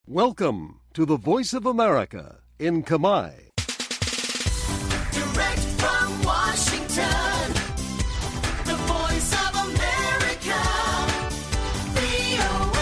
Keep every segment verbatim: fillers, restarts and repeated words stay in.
Welcome to the Voice of America in Khmer. Direct from Washington, the Voice of America, វី អូ เอ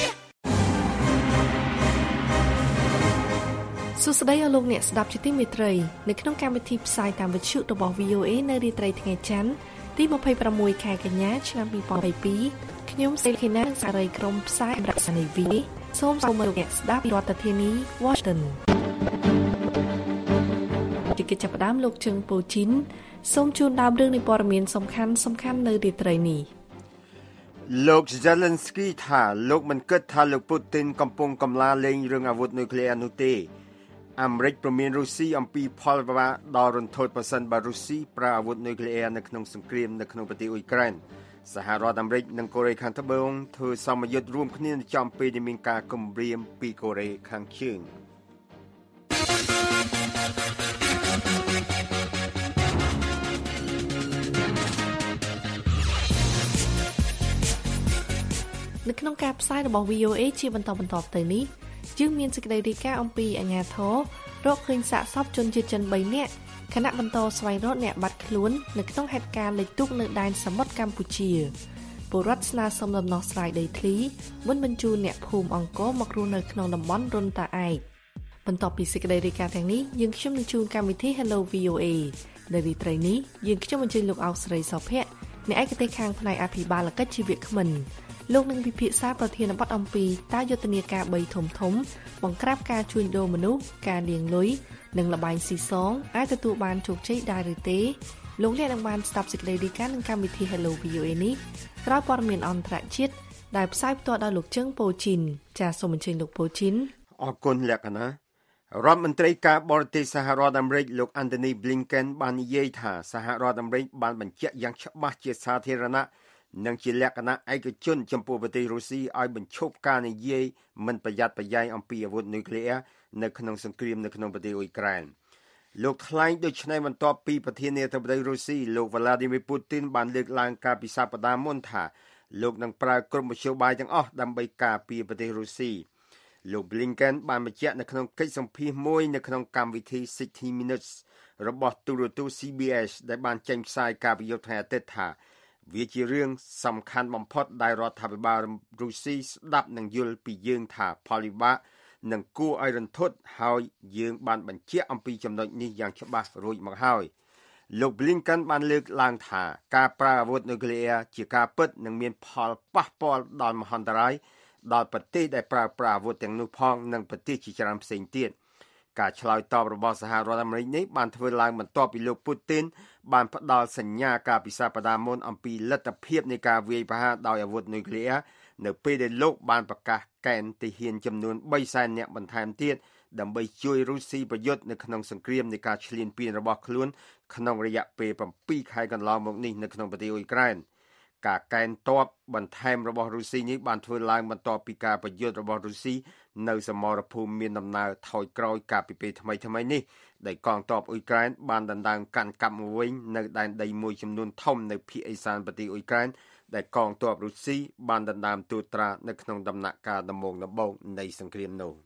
សួស្តីអស់លោកអ្នកស្ដាប់ជាទីមេត្រីនៅក្នុងកម្មវិធីផ្សាយតាមវិទ្យុរបស់ វី អូ เอ នៅរាត្រីថ្ងៃច័ន្ទទីยี่สิบหกខែកញ្ញាឆ្នាំยี่สิบยี่สิบสองខ្ញុំសេលខេណាសារីក្រុមផ្សាយអមរសានីវីសូមសូមលោកអ្នកស្ដាប់ពីរដ្ឋធានី Washington ជាកិច្ចចាប់ផ្ដើមលោកជឹងពូជីនសូមជូនដើមរឿងនៃព័ត៌មានសំខាន់សំខាន់នៅរាត្រីនេះលោក Zelensky ថាលោកមិនគិតថាលោក Putin កំពុងកំឡាលែងរឿងអាវុធនុយក្លេអ៊ែរនោះទេអាមេរិកព្រមានរុស្ស៊ីអំពីផលវិបាកដ៏រន្ធត់ប្រសិនបើរុស្ស៊ីប្រើអាវុធនុយក្លេអ៊ែរនៅក្នុងសង្គ្រាមនៅក្នុងប្រទេសអ៊ុយក្រែនសហរដ្ឋអាមេរិកនិងកូរ៉េខាងត្បូងធ្វើសម្ពយុទ្ធរួមគ្នាចំពេលដែលមានការគំរាមពីកូរ៉េខាងជើងនៅក្នុងការផ្សាយរបស់ វី អូ เอ ជាបន្តបន្ទាប់ទៅនេះយើងមានសេចក្តីរាយការណ៍អំពីអាជ្ញាធររកឃើញសាកសពជនជាតិចិនបីនាក់ខណៈបន្តស្វែងរកអ្នកបាត់ខ្លួននៅក្នុងហេតុការណ៍លិចទូកនៅដែនសមុទ្រកម្ពុជាពលរដ្ឋស្នើសុំដំណោះស្រាយដីធ្លីមុនបញ្ជូនអ្នកភូមិអង្គរមករស់នៅក្នុងតំបន់រុនតាឯកបន្ទាប់ពីសេចក្តីរាយការណ៍ទាំងនេះយើងខ្ញុំនឹងជូនកម្មវិធី Hello វី អូ เอ នៅរាត្រីនេះយើងខ្ញុំអញ្ជើញលោកអោកស្រីសុភ័ក្រអ្នកឯកទេសខាងផ្នែកអភិបាលកិច្ចជីវៈក្មិនលោកនឹងពិភាក្សាប្រធានបទអំពីតើយុទ្ធនាការបីធំធំបង្ក្រាបការជួញដូរមនុស្សការលាងលុយនិងលបែងស៊ីសងអាចទទួលបានជោគជ័យដែរឬទេលោកអ្នកនឹងបានស្ដាប់សេចក្តីរាយការណ៍នឹងកម្មវិធី Hello វី អូ เอ នេះក្រោយព័ត៌មានអន្តរជាតិដែលផ្សាយផ្ទាល់ដោយលោកជឹងពូជីនចាសសូមអញ្ជើញលោកពូជីនអរគុណលក្ខណៈរដ្ឋមន្ត្រីការបរទេសសហរដ្ឋអាមេរិកលោក Antony Blinken បាននិយាយថាសហរដ្ឋអាមេរិកបានបញ្ជាក់យ៉ាងច្បាស់ជាសាធារណៈនិងជាលក្ខណៈឯកជនចំពោះប្រទេសរុស្ស៊ីឲ្យបញ្ឈប់ការនិយាយមិនប្រយ័ត្នប្រយែងអំពីអាវុធនុយក្លេអ៊ែរនៅក្នុងសង្គ្រាមនៅក្នុងប្រទេសអ៊ុយក្រែនលោកថ្លែងដូចនេះបន្ទាប់ពីប្រធានាធិបតីរុស្ស៊ីលោក Vladimir Putin បានលើកឡើងកាលពីសប្តាហ៍មុនថាលោកនឹងប្រើគ្រប់មធ្យោបាយទាំងអស់ដើម្បីការពារប្រទេសរុស្ស៊ីលោក Blinken បានបញ្ជាក់នៅក្នុងកិច្ចសម្ភាសន៍មួយនៅក្នុងកម្មវិធី sixty minutes របស់ទូរទស្សន៍ ซี บี เอส ដែលបានចេញផ្សាយកាលពីយប់ថ្ងៃអាទិត្យថាវាជារឿងសំខាន់បំផុតដែលរដ្ឋាភិបាលរុស្ស៊ីស្ដាប់និងយល់ពីយើងថាផលវិបាកនឹងគួរឲ្យរន្ធត់ហើយយើងបានបញ្ជាក់អំពីចំណុចនេះយ៉ាងច្បាស់រួចមកហើយលោក Blinken បានលើកឡើងថាការប្រើអាវុធនុយក្លេអ៊ែរជាការពិតនឹងមានផលប៉ះពាល់ដល់មហន្តរាយដល់ប្រទេសដែលប្រើប្រាស់អាវុធទាំងនោះផងនិងប្រទេសជាច្រើនផ្សេងទៀតការឆ្លើយតបរបស់សហរដ្ឋអាមេរិកនេះបានធ្វើឡើងបន្ទាប់ពីលោក Putin បានផ្ដល់សញ្ញាការពិសាបដាមុនអំពីលទ្ធភាពនៃការវាយប្រហារដោយអាវុធនុយក្លេអ៊ែរនៅពេលដែលលោកបានប្រកាសកេណ្ឌទាហានចំនួនបីសែននាក់បន្ថែមទៀតដើម្បីជួយរុស្ស៊ីប្រយុទ្ធនៅក្នុងសង្គ្រាមនៃការឈ្លានពានរបស់ខ្លួនក្នុងរយៈពេលsevenខែកន្លងមកនេះនៅក្នុងប្រទេសអ៊ុយក្រែនការកេណ្ឌទ័ពបន្ថែមរបស់រុស្ស៊ីនេះបានធ្វើឡើងបន្ទាប់ពីការប្រយុទ្ធរបស់រុស្ស៊ីនៅសមរភូមិមានដំណើរថយក្រោយកាលពីពេលថ្មីថ្មីនេះដែលកងទ័ពអ៊ុយក្រែនបានដណ្ដើមកាន់កាប់មកវិញនៅដែនដីមួយចំនួនធំនៅភាគឦសានប្រទេសអ៊ុយក្រែនដែលកងទ័ពរុស្ស៊ីបានដណ្ដើមត្រួតត្រានៅក្នុងដំណាក់កាលដំបូងដំបូងនៃសង្គ្រាមនោះ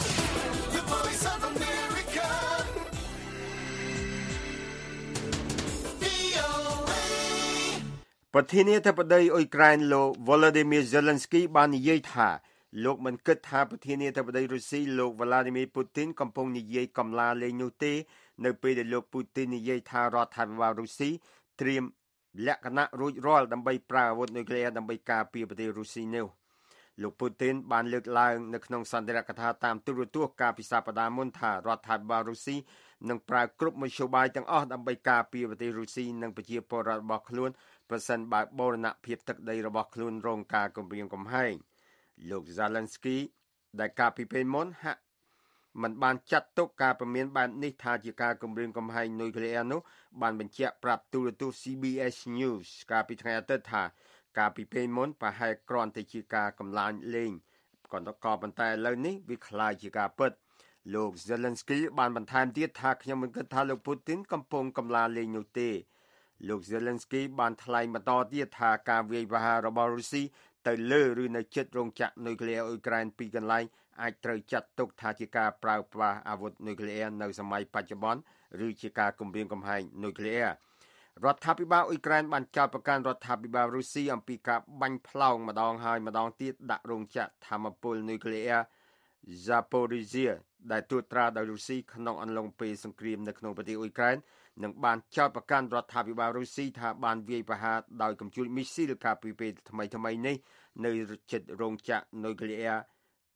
ប្រធានាធិបតីអ៊ុយក្រែនលោក Volodymyr Zelensky បាននិយាយថាលោកមិនគិតថាប្រធានាធិបតីរុស្ស៊ីលោក Vladimir Putin កំពុងនិយាយកំឡាលេងនោះទេនៅពេលដែលលោក Putin និយាយថារដ្ឋាភិបាលរុស្ស៊ីត្រៀមលក្ខណៈរួចរាល់ដើម្បីប្រើអាវុធនុយក្លេអ៊ែរដើម្បីការពារប្រទេសរុស្ស៊ីនោះលោក Putin បានលើកឡើងនៅក្នុងសន្ទរកថាតាមទូរទស្សន៍កាលពីសប្តាហ៍មុនថារដ្ឋាភិបាលរុស្ស៊ីនឹងប្រើគ្រប់មធ្យោបាយទាំងអស់ដើម្បីការពារប្រទេសរុស្ស៊ីនិងប្រជាពលរដ្ឋរបស់ខ្លួនប្រសិនបើបូរណភាពទឹកដីរបស់ខ្លួនរងការគំរាមកំហែងលោក Zelensky ដែលកាលពីពេលមុនហាក់មិនបានចាត់ទុកការព្រមានបែបនេះថាជាការគំរាមកំហែងនុយក្លេអ៊ែរនោះបានបញ្ជាក់ប្រាប់ទូរទស្សន៍ ซี บี เอส News កាលពីថ្ងៃអាទិត្យថាកាលពីពេលមុនប្រហែលគ្រាន់តែជាការកំឡាញលេងក៏ប៉ុន្តែឥឡូវនេះវាคล้ายជាការពិតលោក Zelensky បានបន្ថែមទៀតថាខ្ញុំមិនគិតថាលោក Putin កំពុងកំឡាលេងនោះទេលោក Zelensky បានថ្លែងបន្តទៀតថាការវាយប្រហាររបស់រុស្ស៊ីទៅលើឬនៅជិតរោងចក្រនុយក្លេអ៊ែរអ៊ុយក្រែនពីរកន្លែងអាចត្រូវចាត់ទុកថាជាការប្រើប្រាស់អាវុធនុយក្លេអ៊ែរនៅសម័យបច្ចុប្បន្នឬជាការគំរាមកំហែងនុយក្លេអ៊ែររដ្ឋាភិបាលអ៊ុយក្រែនបានចោទប្រកាន់រដ្ឋាភិបាលរុស្ស៊ីអំពីការបាញ់ផ្លោងម្ដងហើយម្ដងទៀតដាក់រោងចក្រថាមពលនុយក្លេអ៊ែរ Zaporizhzhia ដែលត្រួតត្រាដោយរុស្ស៊ីក្នុងអំឡុងពេលសង្គ្រាមនៅក្នុងប្រទេសអ៊ុយក្រែននិងបានចោទប្រកាន់រដ្ឋាភិបាលរុស្ស៊ីថាបានវាយប្រហារដោយកំជួចមីស៊ីលកាលពីពេលថ្មីៗនេះនៅជិតរោងចក្រនុយក្លេអ៊ែរ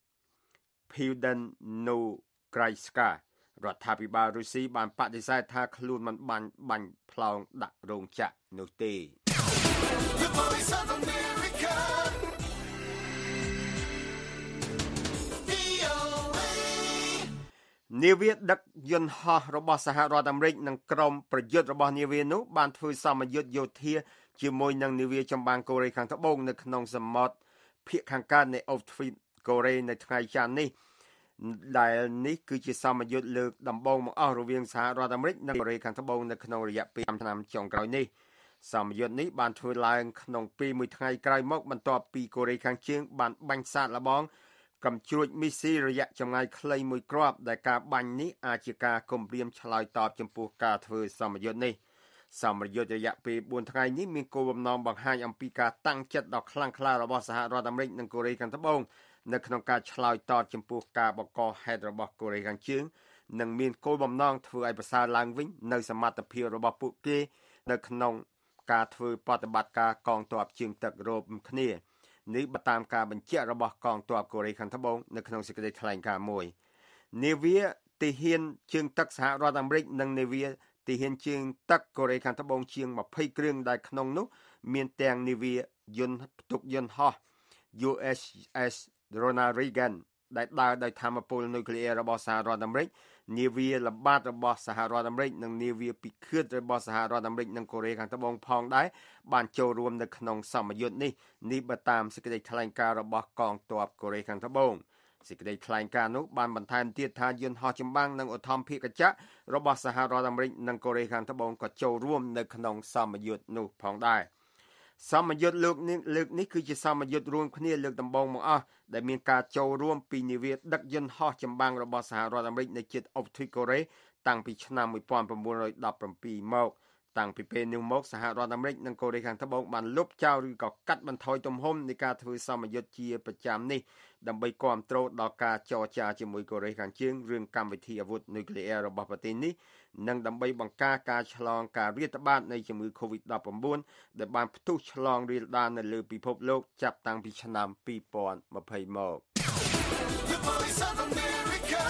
Pivdenograyska រដ្ឋាភិបាលរុស្ស៊ីបានបដិសេធថាខ្លួនមិនបានបាញ់ផ្លោងដាក់រោងចក្រនោះទេ The Voice of America. នាវាដឹកយន្តហោះរបស់សហរដ្ឋអាមេរិកនិងក្រុមប្រយុទ្ធរបស់នាវានោះបានធ្វើសមយុទ្ធយោធាជាមួយនឹងនាវាចម្បាំងកូរ៉េខាងត្បូងនៅក្នុងសមុទ្រភាគខាងកើតនៃអូបទ្វីបកូរ៉េនៅថ្ងៃច័ន្ទនេះដែលនេះគឺជាសមយុទ្ធលើកដំបូងបង្អស់រវាងសហរដ្ឋអាមេរិកនិងកូរ៉េខាងត្បូងនៅក្នុងរយៈពេល5ឆ្នាំចុងក្រោយនេះសមយុទ្ធនេះបានធ្វើឡើងក្នុងពេលមួយថ្ងៃក្រោយមកបន្ទាប់ពីកូរ៉េខាងជើងបានបាញ់សាកល្បងកំជ្រួចមីស៊ីរយៈចម្ងាយខ្លីមួយគ្រាប់ដែលការបាញ់នេះអាចជាការគំរាមឆ្លើយតបចំពោះការធ្វើសមយុទ្ធនេះសមយុទ្ធរយៈពេល4ថ្ងៃនេះមានគោលបំណងបង្ហាញអំពីការតាំងចិត្តដ៏ខ្លាំងក្លារបស់សហរដ្ឋអាមេរិកនិងកូរ៉េខាងត្បូងនៅក្នុងការឆ្លើយតបចំពោះការបង្កហេតុរបស់កូរ៉េខាងជើងនិងមានគោលបំណងធ្វើឲ្យប្រសើរឡើងវិញនៅសមត្ថភាពរបស់ពួកគេនៅក្នុងការធ្វើបប្រតិបត្តិការកងទ័ពជើងទឹករួមគ្នានេះបើតាមការបញ្ជាក់របស់កងទ័ពកូរ៉េខាងត្បូងនៅក្នុងសេចក្តីថ្លែងការណ៍មួយនាវាទាហានជើងទឹកសហរដ្ឋអាមេរិកនិងនាវាទាហានជើងទឹកកូរ៉េខាងត្បូងជាង20គ្រឿងដែលក្នុងនោះមានទាំងនាវាយន្តផ្ទុកយន្តហោះ យូ អេស អេស Ronald Reagan ដែលដើរដោយថាមពលនុយក្លេអ៊ែររបស់សហរដ្ឋអាមេរិកនាវាល្បាតរបស់សហរដ្ឋអាមេរិកនិងនាវាពិឃាតរបស់សហរដ្ឋអាមេរិកនិងកូរ៉េខាងត្បូងផងដែរបានចូលរួមនៅក្នុងសមយុទ្ធនេះនេះបើតាមសេចក្តីថ្លែងការណ៍របស់កងទ័ពកូរ៉េខាងត្បូងសេចក្តីថ្លែងការណ៍នោះបានបន្ថែមទៀតថាយន្តហោះចម្បាំងនិងឧទ្ធម្ភាគចក្ររបស់សហរដ្ឋអាមេរិកនិងកូរ៉េខាងត្បូងក៏ចូលរួមនៅក្នុងសមយុទ្ធនោះផងដែរសមយុទ្ធលើកនេះលើកនេះគឺជាសមយុទ្ធរួមគ្នាលើកដំបូងបង្អស់ដែលមានការចូលរួមពីនាវាដឹកយន្តហោះចម្បាំងរបស់សហរដ្ឋអាមេរិកនៅជិតអូបទ្វីបកូរ៉េតាំងពីឆ្នាំnineteen seventeenមកតាំងពីពេលនោះមកសហរដ្ឋអាមេរិកនិងកូរ៉េខាងត្បូងបានលុបចោលឬក៏កាត់បន្ថយទំហំនៃការធ្វើសមយុទ្ធជាប្រចាំនេះដើម្បីគាំទ្រដល់ការចរចាជាមួយកូរ៉េខាងជើងរឿងកម្មវិធីអាវុធនុយក្លេអ៊ែររបស់ប្រទេសនេះនិងដើម្បីបង្ការការឆ្លងការរាតត្បាតនៃជំងឺ កូវីដ nineteen ដែលបានផ្ទុះឆ្លងរាលដាលនៅលើពិភពលោកចាប់តាំងពីឆ្នាំtwenty twentyមក The Voice of America.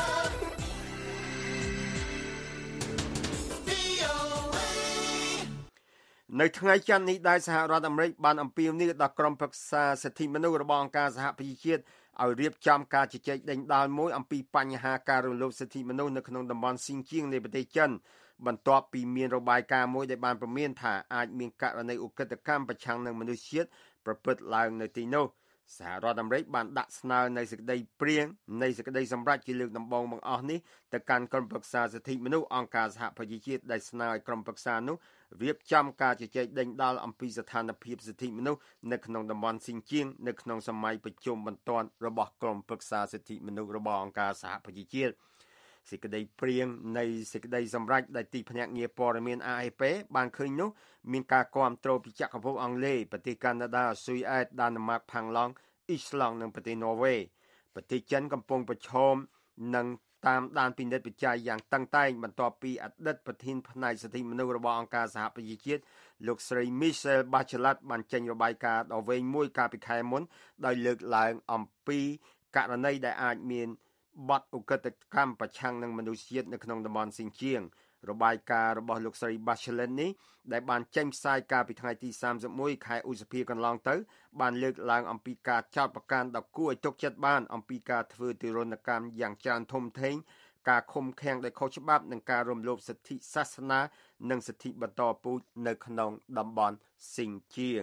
នៅថ្ងៃច័ន្ទនេះដែរសហរដ្ឋអាមេរិកបានអំពាវនាវដល់ក្រុមប្រឹក្សាសិទ្ធិមនុស្សរបស់អង្គការសហប្រជាជាតិឲ្យរៀបចំការជជែកដេញដោលមួយអំពីបញ្ហាការរំលោភសិទ្ធិមនុស្សនៅក្នុងតំបន់ស៊ីនជៀងនៃប្រទេសចិនបន្ទាប់ពីមានរបាយការណ៍មួយដែលបានព្រមានថាអាចមានករណីឧក្រិដ្ឋកម្មប្រឆាំងនឹងមនុស្សជាតិប្រព្រឹត្តឡើងនៅទីនោះសហរដ្ឋអាមេរិកបានដាក់ស្នើនៅសេចក្តីព្រាងនៃសេចក្តីសម្រេចជាលើកដំបូងបង្អស់នេះទៅកាន់ក្រុមប្រឹក្សាសិទ្ធិមនុស្សអង្គការសហប្រជាជាតិដែលស្នើឲ្យក្រុមប្រឹក្សានោះរៀបចំការជជែកដេញដោលអំពីស្ថានភាពសិទ្ធិមនុស្សនៅក្នុងតំបន់ស៊ីនជៀងនៅក្នុងសម័យប្រជុំបន្ទាន់របស់ក្រុមប្រឹក្សាសិទ្ធិមនុស្សរបស់អង្គការសហប្រជាជាតិសេចក្តីព្រាងនៃសេចក្តីសម្រេចដែលទីភ្នាក់ងារព័ត៌មាន A F P បានឃើញនោះមានការគាំទ្រពីចក្រភពអង់គ្លេសប្រទេសកាណាដាស៊ុយអែតដាណឺម៉ាកផាំងឡង់អ៊ីស្លង់និងប្រទេសន័រវេប្រទេសចិនកំពុងប្រឈមនឹងតាមដានពិនិត្យវិจัยយ៉ាងតឹងតែងបន្ទាប់ពីអតីតប្រធានផ្នែកសិទ្ធិមនុស្សរបស់អង្គការសហប្រជាជាតិលោកស្រី Michelle Bachelet បានចេញរបាយការណ៍ដ៏វែងមួយកាលពីខែមុនដោយលើកឡើងអំពីករណីដែលអាចមានបទឧក្រិដ្ឋកម្មប្រឆាំងនឹងមនុស្សជាតិនៅក្នុងតំបន់ស៊ីនជៀងរបាយការណ៍របស់លោកស្រី Bachelet នេះដែលបានចេញផ្សាយកាលពីថ្ងៃទីthirty-oneខែឧសភាកន្លងទៅបានលើកឡើងអំពីការចោទប្រកាន់ដ៏គួរឲ្យទុកចិត្តបានអំពីការធ្វើទារុណកម្មយ៉ាងច្រើនធំធេងការឃុំឃាំងដោយខុសច្បាប់និងការរំលោភសិទ្ធិសាសនានិងសិទ្ធិបន្តពូជនៅក្នុងតំបន់ស៊ីនជៀង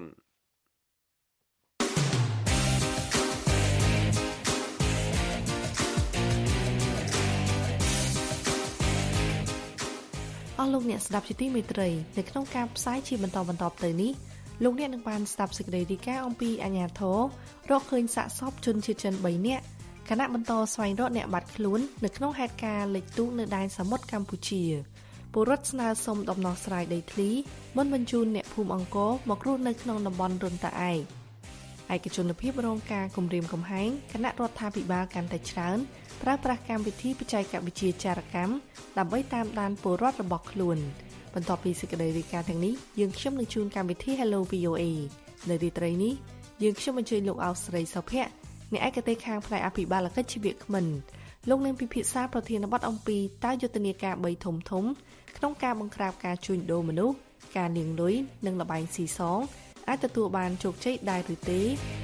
អស់លោកអ្នកស្ដាប់ជាទីមេត្រីនៅក្នុងការផ្សាយជាបន្តបន្តទៅនេះលោកអ្នកនឹងបានស្ដាប់សេចក្តីរាយការណ៍អំពីអាជ្ញាធររកឃើញសាកសពជនជាតិចិនបីនាក់ខណៈបន្តស្វែងរកអ្នកបាត់ខ្លួននៅក្នុងហេតុការណ៍លិចទូកនៅដែនសមុទ្រកម្ពុជាពលរដ្ឋស្នើសុំដំណោះស្រាយដីធ្លីមុនបញ្ជូនអ្នកភូមិអង្គរមករស់នៅក្នុងតំបន់រុនតាឯកឯកជនភាពរងការគំរាមកំហែងគណៈរដ្ឋាភិបាលកាន់តែច្រើនប្រើប្រាស់កម្មវិធីបច្ចេកវិទ្យាចារកម្មដើម្បីតាមដានពលរដ្ឋរបស់ខ្លួនបន្ទាប់ពីសេចក្តីរាយការណ៍ទាំងនេះយើងខ្ញុំនឹងជូនកម្មវិធី Hello វី អូ เอ នៅរាត្រីនេះយើងខ្ញុំអញ្ជើញលោកអោស្រីសុភ័ក្រអ្នកឯកទេសខាងផ្នែកអភិបាលកិច្ចជីវគ្មិនលោកនឹងពិភាក្សាប្រធានបទអំពីតើយុទ្ធនាការបីធំធំក្នុងការបង្ក្រាបការជួញដូរមនុស្សការលាងលុយនិងល្បែងស៊ីសងអាចទទួលបានជោគជ័យដែរឬទេ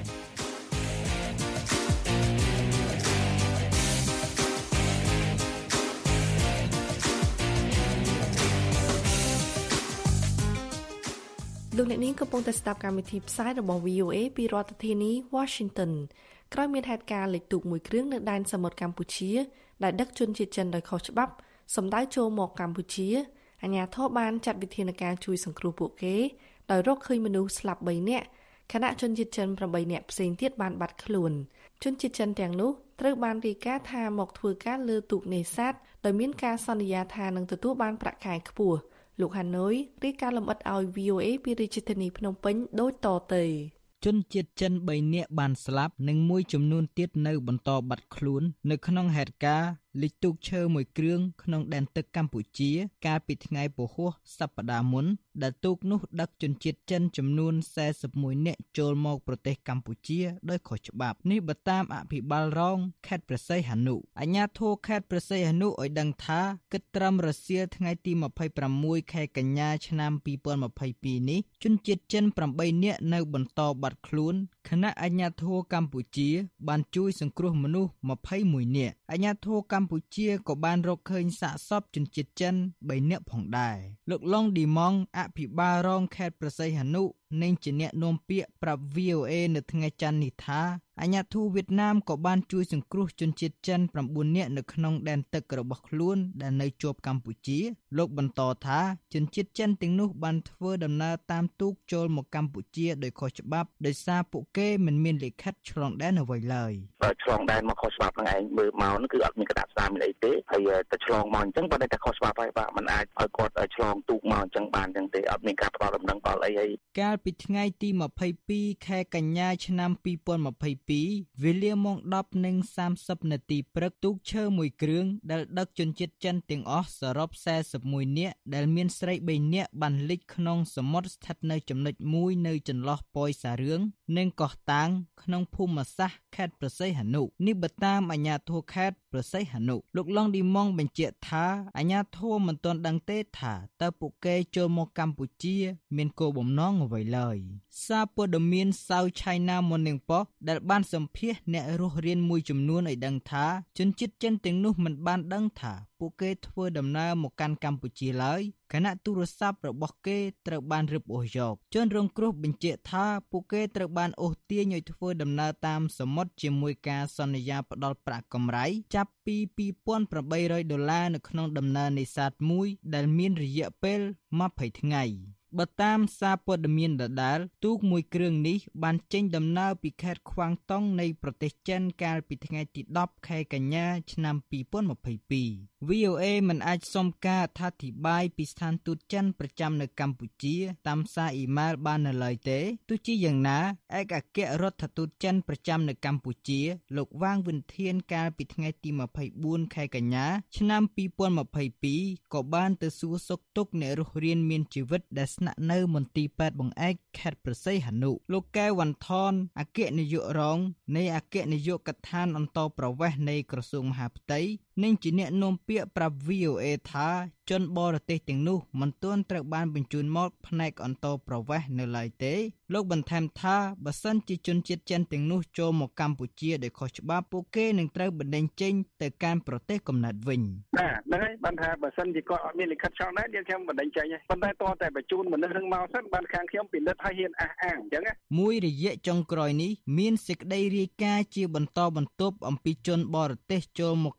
លោកអ្នកនាងកំពុងតែស្ដាប់កម្មវិធីផ្សាយរបស់ វី អូ เอ ពីរដ្ឋធានី Washington ក្រោយមានហេតុការណ៍លិចទូកមួយគ្រឿងនៅដែនសមុទ្រកម្ពុជាដែលដឹកជនជាតិចិនដោយខុសច្បាប់សម្ដៅចូលមកកម្ពុជាអាជ្ញាធរបានចាត់វិធានការជួយសង្គ្រោះពួកគេដោយរកឃើញមនុស្សស្លាប់បីនាក់ខណៈជនជាតិចិនប្រាំបីនាក់ផ្សេងទៀតបានបាត់ខ្លួនជនជាតិចិនទាំងនោះត្រូវបានរាយការណ៍ថាមកធ្វើការលើទូកនេសាទដោយមានការសន្យាថានឹងទទួលបានប្រាក់ខែខ្ពស់លោកហាណូយរាយការណ៍លម្អិតឲ្យ វី អូ เอ ពីរាជធានីភ្នំពេញដូចតទៅជនជាតិចិនបីនាក់បានស្លាប់និងមួយចំនួនទៀតនៅបន្តបាត់ខ្លួននៅក្នុងហេតុការណ៍លិចទូកឈើមួយគ្រឿងក្នុងដែនទឹកកម្ពុជាកាលពីថ្ងៃពហុសប្តាហ៍មុនដែលទូកនោះដឹកជនជាតិចិនចំនួនសែសិបមួយនាក់ចូលមកប្រទេសកម្ពុជាដោយខុសច្បាប់នេះបើតាមអភិបាលរងខេត្តព្រះសីហនុអាជ្ញាធរខេត្តព្រះសីហនុឲ្យដឹងថាគិតត្រឹមរសៀលថ្ងៃទីម្ភៃប្រាំមួយខែកញ្ញាឆ្នាំពីរពាន់ម្ភៃពីរនេះជនជាតិចិនប្រាំបីនាក់នៅបន្តបាត់ខ្លួនខណៈអាជ្ញាធរកម្ពុជាបានជួយសង្គ្រោះមនុស្សម្ភៃមួយនាក់អាជ្ញាធរកម្ពុជាក៏បានរកឃើញសាកសពជនជាតិចិនបីនាក់ផងដែរលោកឡុងឌីម៉ងអភិបាលរងខេត្តព្រះសីហនុនិងជាអ្នកនាំពាក្យប្រាប់ វី អូ เอ នៅថ្ងៃច័ន្ទនេះថាអាជ្ញាធរវៀតណាមក៏បានជួយសង្គ្រោះជនជាតិចិនប្រាំបួននាក់នៅក្នុងដែនទឹករបស់ខ្លួនដែលនៅជាប់កម្ពុជាលោកបន្តថាជនជាតិចិនទាំងនោះបានធ្វើដំណើរតាមទូកចូលមកកម្ពុជាដោយខុសច្បាប់ដោយសារពួកគេមិនមានលិខិតឆ្លងដែនអ្វីឡើយឆ្លងដែនមកខុសច្បាប់ហ្នឹងឯងមើលមកហ្នឹងគឺអត់មានក្តារស្នាមមានអីទេហើយតែឆ្លងមកអញ្ចឹងបើតែខុសច្បាប់ហើយបាទมันអាចឲ្យគាត់ឆ្លងទូកមកអញ្ចឹងបានអញ្ចឹងទេអត់មានការផ្ដល់ដំណឹងដល់អីហើយកាលពីថ្ងៃទីម្ភៃពីរខែកញ្ញាឆ្នាំពីរពាន់ម្ភៃពីរវេលាម៉ោងដប់និងសាមសិបនាទីព្រឹកទូកឈើមួយគ្រឿងដែលដឹកជនជាតិចិនទាំងអស់សរុបសែសិបមួយនាក់ដែលមានស្រីបីនាក់បានលិចក្នុងសមុទ្រស្ថិតនៅចំណុចមួយនៅចន្លោះប៉ោយសារឿងនិងកោះតាងក្នុងភូមិសាស្ត្រខេត្តព្រះសីហនុនេះបើតាមអាជ្ញាធរខេត្តព្រះសីហនុលោកឡុងឌីម៉ងបញ្ជាក់ថាអាជ្ញាធរមិនទាន់ដឹងទេថាតើពួកគេចូលមកកម្ពុជាមានគោលបំណងអ្វីឡើយសារព័ត៌មាន South China Morning Post ដែលបានសម្ភាសន៍អ្នករស់រានមួយចំនួនឲ្យដឹងថាជនជាតិចិនទាំងនោះមិនបានដឹងថាពួកគេធ្វើដំណើរមកកាន់កម្ពុជាឡើយខណៈទូរស័ព្ទរបស់គេត្រូវបានរឹបអូសយកជនរងគ្រោះបញ្ជាក់ថាពួកគេត្រូវបានអូសទាញឲ្យធ្វើដំណើរតាមសមុទ្រជាមួយការសន្យាផ្ដល់ប្រាក់កម្រៃចាប់ពីពីរពាន់ប្រាំបីរយដុល្លារនៅក្នុងដំណើរនេសាទមួយដែលមានរយៈពេលម្ភៃថ្ងៃបើតាមសារព័ត៌មានដដែលទូកមួយគ្រឿងនេះបានចេញដំណើរពីខេត្តខ្វាងតុងនៃប្រទេសចិនកាលពីថ្ងៃទីដប់ខែកញ្ញាឆ្នាំពីរពាន់ម្ភៃពីរ វី អូ เอ មិនអាចសុំការអត្ថាធិប្បាយពីស្ថានទូតចិនប្រចាំនៅកម្ពុជាតាមសារអ៊ីមែលបាននៅឡើយទេទោះជាយ៉ាងណាឯកអគ្គរដ្ឋទូតចិនប្រចាំនៅកម្ពុជាលោកវ៉ាងវិនធានកាលពីថ្ងៃទីម្ភៃបួនខែកញ្ញាឆ្នាំពីរពាន់ម្ភៃពីរក៏បានទៅសួរសុខទុក្ខអ្នករស់រានមានជីវិតដែលស្នាក់នៅមន្ទីរពេទ្យបង្អែកខេត្តព្រះសីហនុលោកកែវវ៉ាន់ថនអគ្គនាយករងនៃអគ្គនាយកដ្ឋានអន្តរប្រវេសន៍នៃក្រសួងមហាផ្ទៃនិងជាអ្នកនាំពាក្យប្រាប់ វី អូ เอ ថាជនបរទេសទាំងនោះមិនទាន់ត្រូវបានបញ្ជូនមកផ្នែកអន្តរប្រវេសន៍នៅឡើយទេលោកបន្ថែមថាបើសិនជាជនជាតិចិនទាំងនោះចូលមកកម្ពុជាដោយខុសច្បាប់ពួកគេនឹងត្រូវបណ្តេញចេញទៅកាន់ប្រទេសកំណើតវិញបាទហ្នឹងហើយបានថាបើសិនជាគាត់អត់មានលិខិតឆ្លងដែនយើងខ្ញុំបណ្តេញចេញហើយប៉ុន្តែតើតែបញ្ជូនមនុស្សនឹងមកសិនបានខាងខ្ញុំពិនិត្យឲ្យហ៊ានអះអាងអញ្ចឹងមួយរយៈចុងក្រោយនេះមានសេចក្តីរាយការណ៍ជាបន្តបន្ទាប់អំពីជនបរទេសចូលមកកម្ពុជា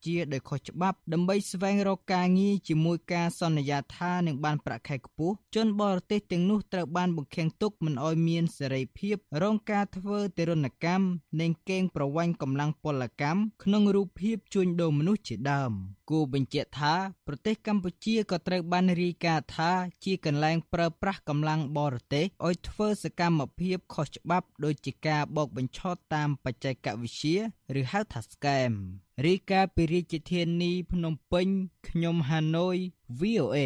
ជាដោយខុសច្បាប់ដើម្បីស្វែងរកការងារជាមួយការសន្យាថានឹងបានប្រាក់ខែខ្ពស់ជនបរទេសទាំងនោះត្រូវបានបង្ខាំងទុកមិនឲ្យមានសេរីភាពរងការធ្វើទារុណកម្មនិងកេងប្រវ័ញ្ចកម្លាំងពលកម្មក្នុងរូបភាពជួញដូរមនុស្សជាដើមគួរបញ្ជាក់ថាប្រទេសកម្ពុជាក៏ត្រូវបានរាយការណ៍ថាជាកន្លែងប្រើប្រាស់កម្លាំងបរទេសឲ្យធ្វើសកម្មភាពខុសច្បាប់ដូចជាការបោកបញ្ឆោតតាមបច្ចេកវិទ្យាឬហៅថា scam រាយការណ៍ពីរាជធានីភ្នំពេញខ្ញុំហាណូយ វី អូ เอ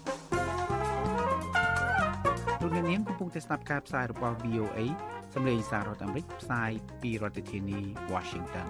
លោកអ្នកនាងកំពុងតែស្ដាប់ការផ្សាយរបស់ វី អូ เอ សម្លេងសាររដ្ឋអាមេរិកផ្សាយពីរដ្ឋធានី Washington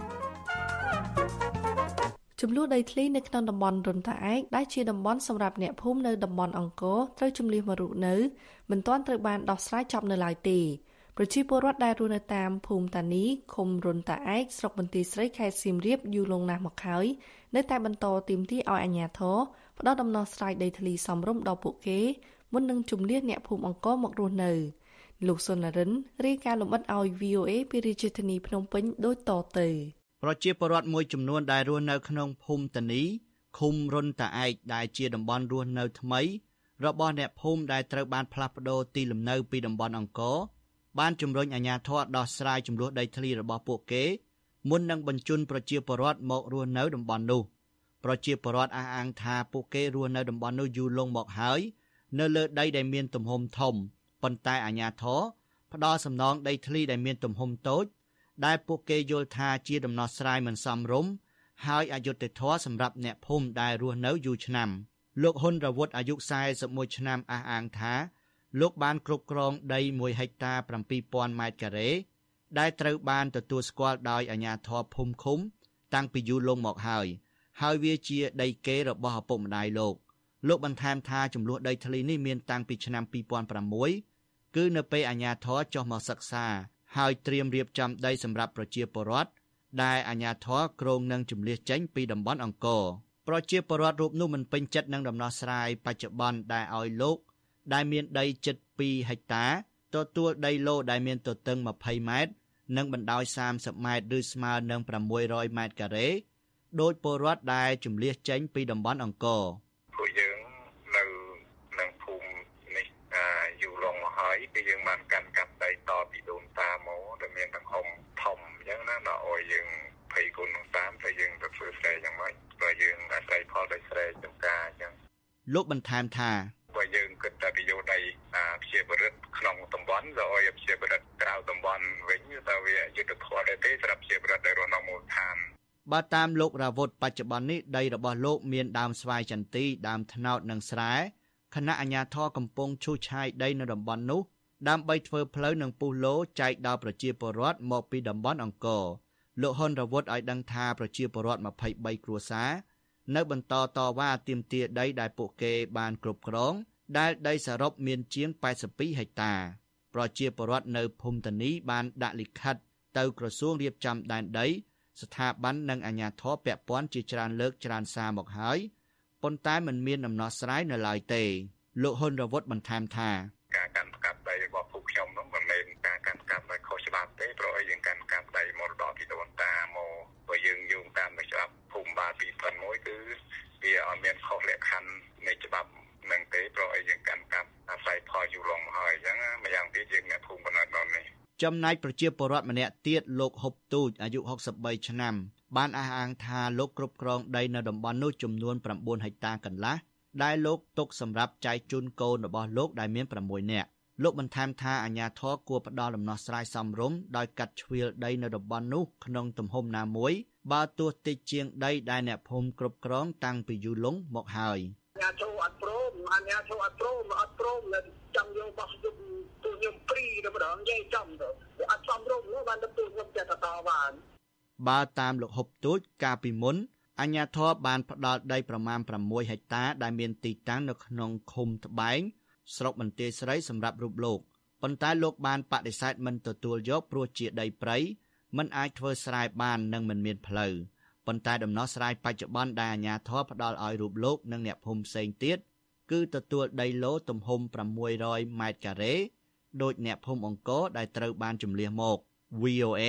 ចំនួនដីធ្លីនៅក្នុងតំបន់រុនតាឯកដែលជាតំបន់សម្រាប់អ្នកភូមិនៅតំបន់អង្គរត្រូវជម្លៀសមករស់នៅមិនទាន់ត្រូវបានដោះស្រាយចប់នៅឡើយទេប្រជាពលរដ្ឋដែលរស់នៅតាមភូមិតានីឃុំរុនតាឯកស្រុកបន្ទាយស្រីខេត្តសៀមរាបយូរលង់ណាស់មកហើយនៅតែបន្តទាមទារឲ្យអាជ្ញាធរផ្ដល់ដំណោះស្រាយដីធ្លីសមរម្យដល់ពួកគេមុននឹងជម្លៀសអ្នកភូមិអង្គរមករស់នៅលោកសុនរិនរាយការណ៍លម្អិតឲ្យ វី អូ เอ ពីរាជធានីភ្នំពេញដូចតទៅប្រជាពលរដ្ឋមួយចំនួនដែលរស់នៅក្នុងភូមិតានីឃុំរុនតាឯកដែលជាតំបន់រស់នៅថ្មីរបស់អ្នកភូមិដែលត្រូវបានផ្លាស់ប្ដូរទីលំនៅពីតំបន់អង្គរបានជំរុញអាជ្ញាធរដោះស្រាយចំនួនដីធ្លីរបស់ពួកគេមុននឹងបញ្ជូនប្រជាពលរដ្ឋមករស់នៅតំបន់នោះប្រជាពលរដ្ឋអះអាងថាពួកគេរស់នៅតំបន់នោះយូរលង់មកហើយនៅលើដីដែលមានទំហំធំប៉ុន្តែអាជ្ញាធរផ្ដល់សំណងដីធ្លីដែលមានទំហំតូចដែលពួកគេយល់ថាជាដំណោះស្រាយមិនសមរម្យហើយអយុត្តិធម៌សម្រាប់អ្នកភូមិដែលរស់នៅយូរឆ្នាំលោកហ៊ុនរវុធអាយុសែសិបមួយឆ្នាំអះអាងថាលោកបានគ្រប់គ្រងដីមួយហិកតា7,000ម៉ែត្រការ៉េដែលត្រូវបានទទួលស្គាល់ដោយអាជ្ញាធរភូមិឃុំតាំងពីយូរលង់មកហើយហើយវាជាដីគេរបស់ឪពុកម្ដាយលោកលោកបន្ថែមថាចំនួនដីធ្លីនេះមានតាំងពីឆ្នាំពីរពាន់ប្រាំមួយគឺនៅពេលអាជ្ញាធរចុះមកសិក្សាហើយត្រៀមរៀបចំដីសម្រាប់ប្រជាពលរដ្ឋដែលអាជ្ញាធរគ្រោងនឹងជម្លៀសចេញពីតំបន់អង្គរប្រជាពលរដ្ឋរូបនោះមិនពេញចិត្តនឹងដំណោះស្រាយបច្ចុប្បន្នដែលឲ្យលោកដែលមានដីជិតពីរហិកតាទទួលដីឡូដែលមានទទឹងម្ភៃម៉ែត្រនិងបណ្ដោយសាមសិបម៉ែត្រឬស្មើនឹងប្រាំមួយរយម៉ែត្រការ៉េដោយពលរដ្ឋដែលជម្លៀសចេញពីតំបន់អង្គរពួកយើងនៅក្នុងភូមិនេះយូរលង់មកហើយគឺយើងបានកាន់កាប់ដីតពីដូនតាមកដែលមានទំហំធំអញ្ចឹងណាដល់ឲ្យយើងភ័យគុណនឹងតាមតែយើងទៅធ្វើស្រែយ៉ាងម៉េចព្រោះយើងអាស្រ័យផលដោយស្រែចំការអញ្ចឹងលោកបន្ថែមថាបើយើងគិតតែពីយោដីជាបរិទ្ធក្នុងតំបន់ទៅឲ្យជាបរិទ្ធក្រៅតំបន់វិញតើវាយុទ្ធធម៌ដែរទេសម្រាប់ជាបរិទ្ធដែលរស់នៅមូលដ្ឋានបើតាមលោករវុធបច្ចុប្បន្ននេះដីរបស់លោកមានដើមស្វាយចន្ទីដើមត្នោតនិងស្រែគណៈអាជ្ញាធរកំពុងឈូសឆាយដីនៅតំបន់នោះដើម្បីធ្វើផ្លូវនិងពុះឡូចែកដល់ប្រជាពលរដ្ឋមកពីតំបន់អង្គរលោកហ៊ុនរវុធឲ្យដឹងថាប្រជាពលរដ្ឋម្ភៃបីគ្រួសារនៅបន្តតវ៉ាទាមទារដីដែលពួកគេបានគ្រប់គ្រងដែលដីសរុបមានជាង八十二ហិកតាប្រជាពលរដ្ឋនៅភូមិតានីបានដាក់លិខិតទៅក្រសួងរៀបចំដែនដីស្ថាប័ននិងអាជ្ញាធរពាក់ព័ន្ធជាច្រើនលើកច្រើនសារមកហើយប៉ុន្តែមិនមានដំណោះស្រាយនៅឡើយទេលោកហ៊ុនរវុធបន្ថែមថាការកាន់កាប់ដីរបស់ពួកខ្ញុំនោះមិនមែនការកាន់កាប់ដោយខុសច្បាប់ទេព្រោះយើងកាន់កាប់ដីមរតកពីដូនតាមកបើយើងយោងតាមច្បាប់ភូមិបាលពីរពាន់មួយគឺវាអត់មានខុសលក្ខខណ្ឌនៃច្បាប់នឹងទេព្រោះឲ្យយើងកាន់កាប់អាស្រ័យផលយូរលង់មកហើយអញ្ចឹងម្យ៉ាងទៀតយើងអ្នកភូមិបណ្ដោះដល់នេះចំណែកប្រជាពលរដ្ឋម្នាក់ទៀតលោកហុបទូចអាយុហុកសិបបីឆ្នាំបានអះអាងថាលោកគ្រប់គ្រងដីនៅតំបន់នោះចំនួនប្រាំបួនហិកតាកន្លះដែលលោកទុកសម្រាប់ចែកជូនកូនរបស់លោកដែលមានប្រាំមួយនាក់លោកបន្ថែមថាអាជ្ញាធរគួរផ្ដល់ដំណោះស្រាយសមរម្យដោយកាត់ជ្រៀលដីនៅតំបន់នោះក្នុងទំហំណាមួយបើទោះតិចជាងដីដែលអ្នកភូមិគ្រប់គ្រងតាំងពីយូរលង់មកហើយអាញាធរអត់ព្រមអាញាធរអត់ព្រមអត់ព្រមចង់យកបោះយកទូខ្ញុំព្រីទៅម្ដងនិយាយចំទៅអត់សមរម្យនោះបានទៅទូខ្ញុំចេះតតបានបើតាមលោកហុបទូចកាលពីមុនអាជ្ញាធរបានផ្ដល់ដីប្រមាណប្រាំមួយហិកតាដែលមានទីតាំងនៅក្នុងឃុំត្បែងស្រុកបន្ទាយស្រីសម្រាប់រូបលោកប៉ុន្តែលោកបានបដិសេធមិនទទួលយកព្រោះជាដីព្រៃមិនអាចធ្វើស្រែបាននិងមិនមានផ្លូវប៉ុន្តែដំណោះស្រាយបច្ចុប្បន្នដែលអាជ្ញាធរផ្ដល់ឲ្យរូបលោកនិងអ្នកភូមិផ្សេងទៀតគឺទទួលដីឡូទំហំប្រាំមួយរយម៉ែត្រការ៉េដោយអ្នកភូមិអង្គរដែលត្រូវបានជម្លៀសមក វី អូ เอ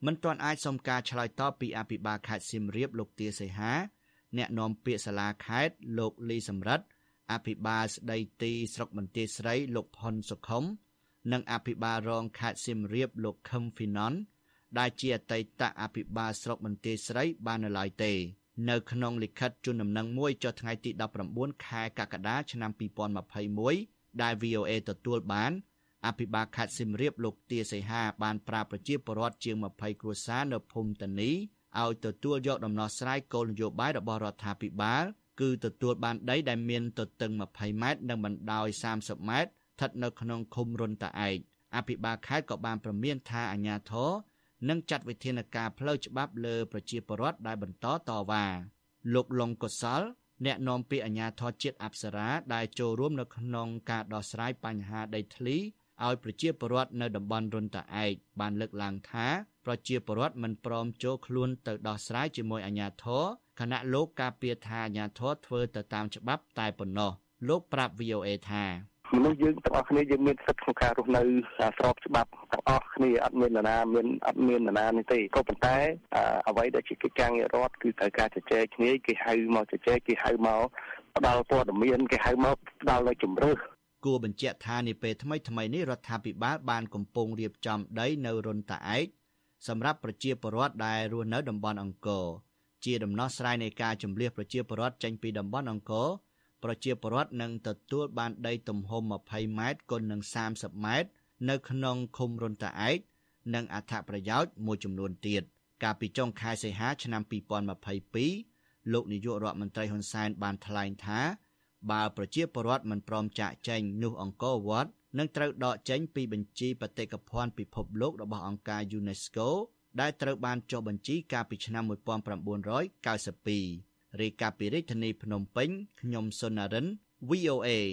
មិនទាន់អាចសុំការឆ្លើយតបពីអភិបាលខេត្តសៀមរាបលោកទាសីហាអ្នកនាំពាក្យសាលាខេត្តលោកលីសំរិទ្ធអភិបាលស្ដីទីស្រុកបន្ទាយស្រីលោកផុនសុខុមនិងអភិបាលរងខេត្តសៀមរាបលោកខឹមហ្វីណនដែលជាអតីតអភិបាលស្រុកបន្ទាយស្រីបាននៅឡើយទេនៅក្នុងលិខិតជូនដំណឹងមួយចុះថ្ងៃទីដប់ប្រាំបួនខែកក្កដាឆ្នាំពីរពាន់ម្ភៃមួយដែល វី អូ អេ ទទួលបានអភិបាលខេត្តសៀមរាបលោកទាសីហាបានប្រាប់ប្រជាពលរដ្ឋជាងម្ភៃគ្រួសារនៅភូមិតានីឲ្យទទួលយកដំណោះស្រាយគោលនយោបាយរបស់រដ្ឋាភិបាលគឺទទួលបានដីដែលមានទទឹងម្ភៃម៉ែត្រនិងបណ្ដោយសាមសិបម៉ែត្រស្ថិតនៅក្នុងឃុំរុនតាឯកអភិបាលខេត្តក៏បានព្រមានថាអាជ្ញាធរនឹងចាត់វិធានការផ្លូវច្បាប់លើប្រជាពលរដ្ឋដែលបន្តតវ៉ាលោកលងកុសលអ្នកនាំពាក្យអាជ្ញាធរជាតិអប្សរាដែលចូលរួមនៅក្នុងការដោះស្រាយបញ្ហាដីធ្លីឲ្យប្រជាពលរដ្ឋនៅតំបន់រុនតាឯកបានលើកឡើងថាប្រជាពលរដ្ឋមិនព្រមចូលខ្លួនទៅដោះស្រាយជាមួយអាជ្ញាធរខណៈលោកការពារថាអាជ្ញាធរធ្វើទៅតាមច្បាប់តែប៉ុណ្ណោះលោកប្រាប់ វី អូ អេ ថាមនុស្សយើងទាំងអស់គ្នាយើងមានសិទ្ធិក្នុងការរស់នៅស្របច្បាប់ទាំងអស់គ្នាអត់មាននរណាមានអត់មាននរណានេះទេក៏ប៉ុន្តែអ្វីដែលជាកិច្ចការងាររដ្ឋគឺត្រូវការជជែកគ្នាគេហៅមកជជែកគេហៅមកផ្ដល់ព័ត៌មានគេហៅមកផ្ដល់នូវជំរឿសគួរបញ្ជាក់ថានាពេលថ្មីថ្មីនេះរដ្ឋាភិបាលបានកំពុងរៀបចំដីនៅរុនតាឯកសម្រាប់ប្រជាពលរដ្ឋដែលរស់នៅតំបន់អង្គរជាដំណោះស្រាយនៃការជម្លៀសប្រជាពលរដ្ឋចេញពីតំបន់អង្គរប្រជាពលរដ្ឋនឹងទទួលបានដីទំហំម្ភៃម៉ែត្រគុណនឹងសាមសិបម៉ែត្រនៅក្នុងឃុំរុនតាឯកនិងអត្ថប្រយោជន៍មួយចំនួនទៀតកាលពីចុងខែសីហាឆ្នាំពីរពាន់ម្ភៃពីរលោកនាយករដ្ឋមន្ត្រីហ៊ុនសែនបានថ្លែងថាបើប្រជាពលរដ្ឋមិនព្រមចាកចេញនោះអង្គរវត្តនឹងត្រូវដកចេញពីបញ្ជីបេតិកភណ្ឌពិភពលោករបស់អង្គការ UNESCO ដែលត្រូវបានចុះបញ្ជីកាលពីឆ្នាំmột nghìn chín trăm chín mươi haiរាយការណ៍ពីរាជធានីភ្នំពេញខ្ញុំសុននរិន វី អូ អេ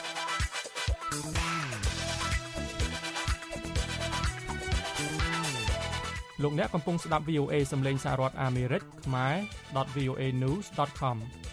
លោកអ្នកកំពុងស្ដាប់ វី អូ អេ សំឡេងសាររដ្ឋអាមេរិកខ្មែរ .វី អូ เอ news .com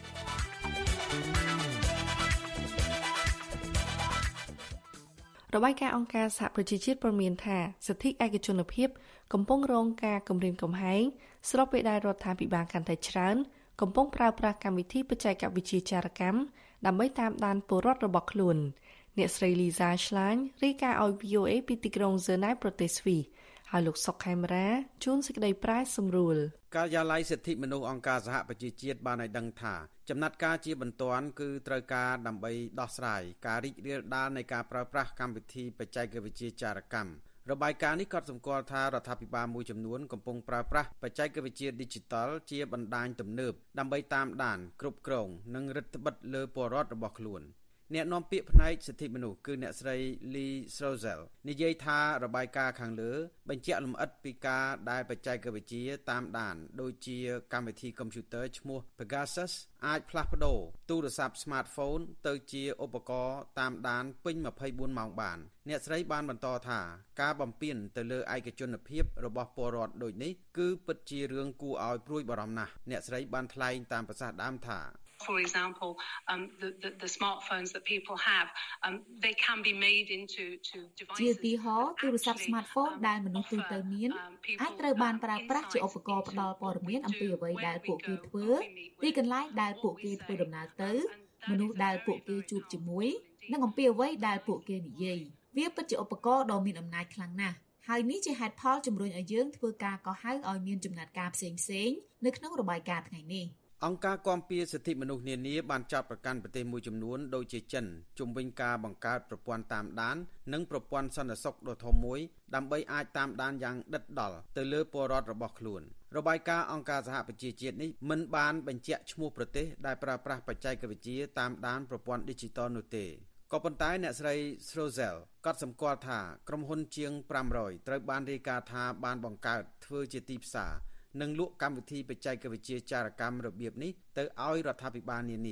របាយការណ៍អង្គការសហប្រជាជាតិព្រមានថាសិទ្ធិឯកជនភាពកំពុងរងការគំរាមកំហែងស្របពេលដែលរដ្ឋាភិបាលកាន់តែច្រើនកំពុងប្រើប្រាស់កម្មវិធីបច្ចេកវិទ្យាចារកម្មដើម្បីតាមដានពលរដ្ឋរបស់ខ្លួនអ្នកស្រី Lisa Schlein រាយការណ៍ឲ្យ វី អូ អេ ពីទីក្រុង Geneva ប្រទេសស្វីសហើយលោកសុកខេមរាជួនសេចក្តីប្រាយសម្រួលការិយាល័យសិទ្ធិមនុស្សអង្គការសហប្រជាជាតិបានឲ្យដឹងថាចំណាត់ការជាបន្ទាន់គឺត្រូវការដើម្បីដោះស្រាយការរីករាលដាលនៃការប្រើប្រាស់កម្មវិធីបច្ចេកវិទ្យាចារកម្មរបាយការណ៍នេះក៏សម្គាល់ថារដ្ឋាភិបាលមួយចំនួនកំពុងប្រើប្រាស់បច្ចេកវិទ្យា Digital ជាបណ្ដាញទំនើបដើម្បីតាមដានគ្រប់គ្រងនិងរឹតបន្តឹងលើពលរដ្ឋរបស់ខ្លួនអ្នកនាំពាក្យផ្នែកសិទ្ធិមនុស្សគឺអ្នកស្រី Lee Srozel និយាយថារបាយការណ៍ខាងលើបញ្ជាក់លម្អិតពីការដែលបច្ចេកវិទ្យាតាមដានដូចជាកម្មវិធីកុំព្យូទ័រឈ្មោះ Pegasus អាចផ្លាស់ប្ដូរទូរស័ព្ទ Smartphone ទៅជាឧបករណ៍តាមដានពេញម្ភៃបួនម៉ោងបានអ្នកស្រីបានបន្តថាការបំពានទៅលើឯកជនភាពរបស់ពលរដ្ឋដូចនេះគឺពិតជារឿងគួរឲ្យព្រួយបារម្ភណាស់អ្នកស្រីបានថ្លែងតាមប្រសាសន៍ដើមថា For example, um, the, the, the smartphones that people have, um, they can be made into to devices. ជាទីហោទូរស័ព្ទ smartphone ដែលមនុស្សទូទៅមានអាចត្រូវបានប្រើប្រាស់ជាឧបករណ៍ផ្ដល់ព័ត៌មានអំពីអ្វីដែលពួកគេធ្វើទីកន្លែងដែលពួកគេធ្វើដំណើរទៅមនុស្សដែលពួកគេជួបជាមួយនិងអំពីអ្វីដែលពួកគេនិយាយវាពិតជាឧបករណ៍ដ៏មានអំណាចខ្លាំងណាស់ហើយនេះជាហេតុផលជំរុញឲ្យយើងធ្វើការកោះហៅឲ្យមានចំណាត់ការផ្សេងៗនៅក្នុងរបាយការណ៍ថ្ងៃនេះអង្គការគាំពារសិទ្ធិមនុស្សនានាបានចាត់ប្រកាន់ប្រទេសមួយចំនួនដូចជាចិនជំវិញការបង្កើតប្រព័ន្ធតាមដាននិងប្រព័ន្ធសន្តិសុខដ៏ធំមួយដើម្បីអាចតាមដានយ៉ាងដិតដល់ទៅលើពលរដ្ឋរបស់ខ្លួនរបាយការណ៍អង្គការសហប្រជាជាតិនេះមិនបានបញ្ជាក់ឈ្មោះប្រទេសដែលប្រើប្រាស់បច្ចេកវិទ្យាតាមដានប្រព័ន្ធ Digital នោះទេក៏ប៉ុន្តែអ្នកស្រី Srozel ក៏សម្គាល់ថាក្រុមហ៊ុនជាងfive hundredត្រូវបានរាយការណ៍ថាបានបង្កើតធ្វើជាទីផ្សារនិងលក់កម្មវិធីបច្ចេកវិទ្យាចារកម្មរបៀបនេះទៅឲ្យរដ្ឋាភិបាលនានា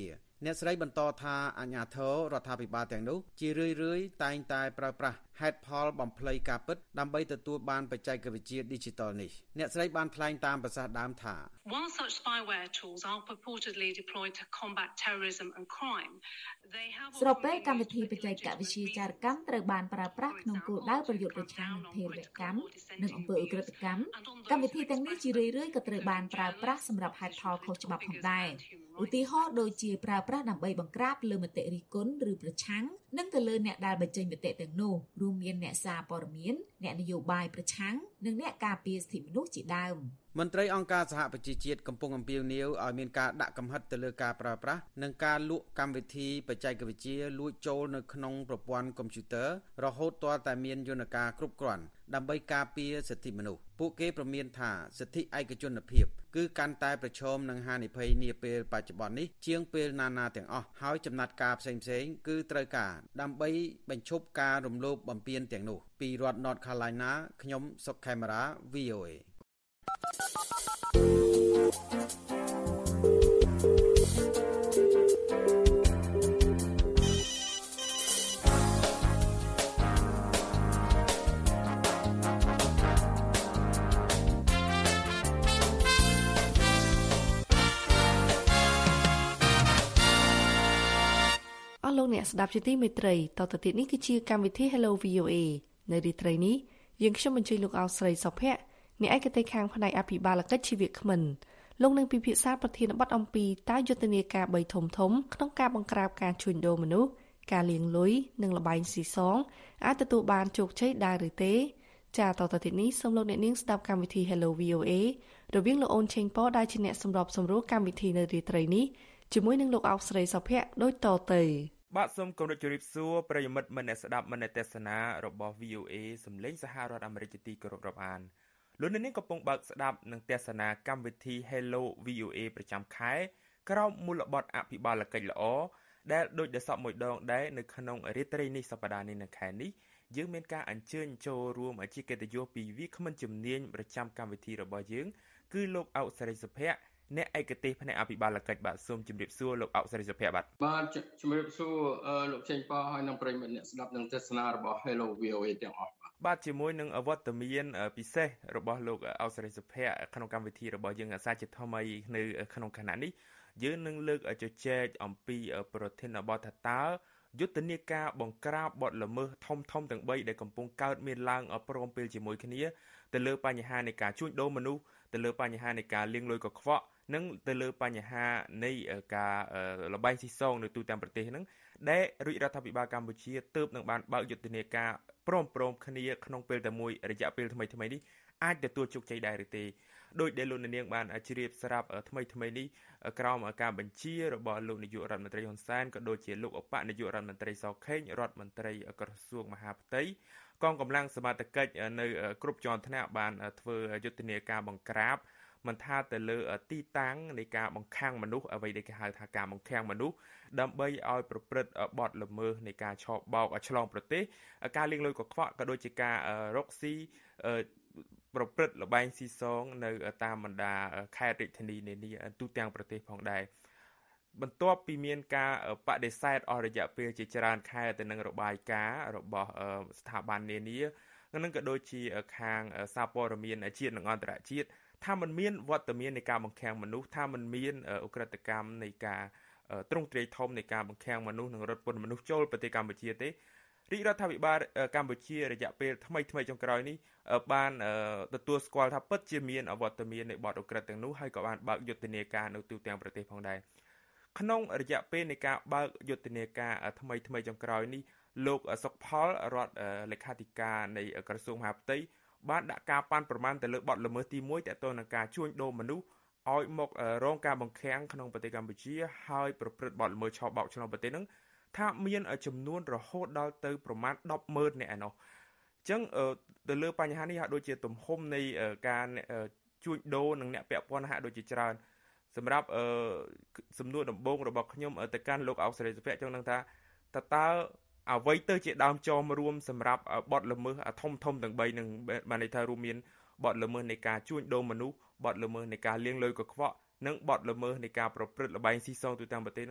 អ្នកស្រីបន្តថាអាជ្ញាធររដ្ឋាភិបាលទាំងនោះជារឿយៗតែងតែប្រើប្រាស់ហេតុផលបំភ្លៃការពិតដើម្បីទទួលបានបច្ចេកវិទ្យា Digital នេះអ្នកស្រីបានថ្លែងតាមប្រសាសន៍ដើមថា While such spyware tools are purportedly deployed to combat terrorism and crime, they have ស្របពេលកម្មវិធីបច្ចេកវិទ្យាចារកម្មត្រូវបានប្រើប្រាស់ក្នុងគោលដៅប្រយុទ្ធប្រឆាំងនឹងភេរវកម្មនិងអំពើឧក្រិដ្ឋកម្មកម្មវិធីទាំងនេះជារឿយៗក៏ត្រូវបានប្រើប្រាស់សម្រាប់ហេតុផលខុសច្បាប់ផងដែរឧទាហរណ៍ដូចជាប្រើប្រាស់ដើម្បីបង្ក្រាបលើមតិរិះគន់ឬប្រឆាំងនិងទៅលើអ្នកដែលបញ្ចេញមតិទាំងនោះរួមមានអ្នកសារព័ត៌មានអ្នកនយោបាយប្រឆាំងនិងអ្នកការពារសិទ្ធិមនុស្សជាដើមមន្ត្រីអង្គការសហប្រជាជាតិកំពុងអំពាវនាវឲ្យមានការដាក់កំហិតទៅលើការប្រើប្រាស់និងការលក់កម្មវិធីបច្ចេកវិទ្យាលួចចូលនៅក្នុងប្រព័ន្ធកុំព្យូទ័ររហូតទាល់តែមានយន្តការគ្រប់គ្រាន់ដើម្បីការពារសិទ្ធិមនុស្សពួកគេប្រមានថាសិទ្ធិឯកជនភាពគឺកាន់តែប្រឈមនឹងហានិភ័យនាពេលបច្ចុប្បន្ននេះជាងពេលណាណាទាំងអស់ហើយចំណាត់ការផ្សេងៗគឺត្រូវការដើម្បីបញ្ឈប់ការរំលោភបំពានទាំងនោះពីរដ្ឋ North Carolina ខ្ញុំសុកខេមរា V O A លោកអ្នកស្ដាប់ជាទីមេត្រីតទៅទៀតនេះគឺជាកម្មវិធី Hello វី អូ អេ នៅរាត្រីនេះយើងខ្ញុំអញ្ជើញលោកអោស្រីសុភ័ក្រអ្នកឯកទេសខាងផ្នែកអភិបាលកិច្ចជីវគ្មិនលោកនឹងពិភាក្សាប្រធានបទអំពីតើយុទ្ធនាការបីធំធំក្នុងការបង្ក្រាបការជួញដូរមនុស្សការលាងលុយនិងល្បែងស៊ីសងអាចទទួលបានជោគជ័យដែរឬទេចាតទៅទៀតនេះសូមលោកអ្នកនាងស្ដាប់កម្មវិធី Hello វី អូ អេ រវាងលោកអូនឆេងប៉ដែលជាអ្នកសម្របសម្រួលកម្មវិធីនៅរាត្រីនេះជាមួយនឹងលោកអោស្រីសុភ័ក្រដូចតទៅបាទសូមគោរពជម្រាបសួរប្រិយមិត្តអ្នកស្ដាប់អ្នកទស្សនារបស់ វី អូ អេ សំឡេងសហរដ្ឋអាមេរិកជាទីគោរពរាប់អានលោកអ្នកនាងកំពុងបើកស្ដាប់និងទស្សនាកម្មវិធី Hello វី អូ អេ ប្រចាំខែក្រោមមូលបទអភិបាលកិច្ចល្អដែលដូចដែលសពមួយដងដែរនៅក្នុងរាត្រីនេះសប្តាហ៍នេះនៅខែនេះយើងមានការអញ្ជើញចូលរួមជាកិត្តិយសពីវាគ្មិនជំនាញប្រចាំកម្មវិធីរបស់យើងគឺលោកអោស្រីសុភ័ក្រអ្នកឯកទេសផ្នែកអភិបាលកិច្ចបាទសូមជម្រាបសួរលោកអោស្រីសុភ័ក្របាទបាទជម្រាបសួរលោកចេញប៉ហើយនឹងប្រិយមិត្តអ្នកស្ដាប់និងទស្សនារបស់ Hello វី អូ អេ ទាំងអស់បាទបាទជាមួយនឹងវត្តមានពិសេសរបស់លោកអោស្រីសុភ័ក្រក្នុងកម្មវិធីរបស់យើងអាសាជាថ្មីនៅក្នុងខណៈនេះយើងនឹងលើកជជែកអំពីប្រធានបទថាតើយុទ្ធនាការបង្ក្រាបបទល្មើសធំធំទាំងបីដែលកំពុងកើតមានឡើងព្រមពេលជាមួយគ្នាទៅលើបញ្ហានៃការជួញដូរមនុស្សទៅលើបញ្ហានៃការលាងលុយកខ្វក់និងទៅលើបញ្ហានៃការលបែងស៊ីសងនៅទូទាំងប្រទេសហ្នឹងដែលរាជរដ្ឋាភិបាលកម្ពុជាទើបនឹងបានបើកយុទ្ធនាការព្រមព្រមគ្នាក្នុងពេលតែមួយរយៈពេលថ្មីថ្មីនេះអាចទទួលជោគជ័យដែរឬទេដោយដែលលោកនាងបានជ្រាបស្រាប់ថ្មីថ្មីនេះក្រោមការបញ្ជារបស់លោកនាយករដ្ឋមន្ត្រីហ៊ុនសែនក៏ដូចជាលោកឧបនាយករដ្ឋមន្ត្រីសខេងរដ្ឋមន្ត្រីក្រសួងមហាផ្ទៃកងកម្លាំងសមត្ថកិច្ចនៅគ្រប់ជាន់ថ្នាក់បានធ្វើយុទ្ធនាការបង្ក្រាបមិនថាទៅលើទីតាំងនៃការបង្ខាំងមនុស្សអ្វីដែលគេហៅថាការបង្ខាំងមនុស្សដើម្បីឲ្យប្រព្រឹត្តបទល្មើសនៃការឆបោកឆ្លងប្រទេសការលាងលុយកខ្វក់ក៏ដូចជាការរកស៊ីប្រព្រឹត្តល្បែងស៊ីសងនៅតាមបណ្ដាខេត្តរាជធានីនានាទូទាំងប្រទេសផងដែរបន្ទាប់ពីមានការបដិសេធអស់រយៈពេលជាច្រើនខែទៅនឹងរបាយការណ៍របស់ស្ថាប័ននានានិងក៏ដូចជាខាងសារព័ត៌មានជាតិនិងអន្តរជាតិថាมันមានវត្តមាននៃការបង្ខាំងមនុស្សថាมันមានអ ுக ្រិតកម្មនៃការទ្រង់ទ្រាយធំនៃការបង្ខាំងមនុស្សនិងរត់ពន្ធមនុស្សចូលប្រទេសកម្ពុជាទេរាជរដ្ឋាភិបាលកម្ពុជារយៈពេលថ្មីថ្មីចុងក្រោយនេះបានទទួលស្គាល់ថាពិតជាមានអវត្តមាននៃបទអ ுக ្រិតទាំងនោះហើយក៏បានបើកយុទ្ធនាការនៅទូទាំងប្រទេសផងដែរក្នុងរយៈពេលនៃការបើកយុទ្ធនាការថ្មីថ្មីចុងក្រោយនេះលោកសុកផលរដ្ឋលេខាធិការនៃក្រសួងមហាផ្ទៃបានដាក់ការប៉ាន់ប្រមាណទៅលើបទល្មើសទីមួយទាក់ទងនឹងការជួញដូរមនុស្សឲ្យមករងការបង្ខាំងក្នុងប្រទេសកម្ពុជាហើយប្រព្រឹត្តបទល្មើសឆបោកឆ្លងប្រទេសនឹងថាមានចំនួនរហូតដល់ទៅប្រមាណដប់ម៉ឺននាក់ឯណោះអញ្ចឹងទៅលើបញ្ហានេះហាក់ដូចជាទំហំនៃការជួញដូរនិងអ្នកពាក់ព័ន្ធហាក់ដូចជាច្រើនសម្រាប់សំណួរដំបូងរបស់ខ្ញុំទៅកាន់លោកអោស្រីសុភ័ក្រចង់ដឹងថាតើតើអ្វីទៅជាដើមចមរួមសម្រាប់បទល្មើសធំធំទាំងបីនឹងបានន័យថារួមមានបទល្មើសនៃការជួញដូរមនុស្សបទល្មើសនៃការលាងលុយកខ្វក់និងបទល្មើសនៃការប្រព្រឹត្តល្បែងស៊ីសងទូទាំងប្រទេសនឹង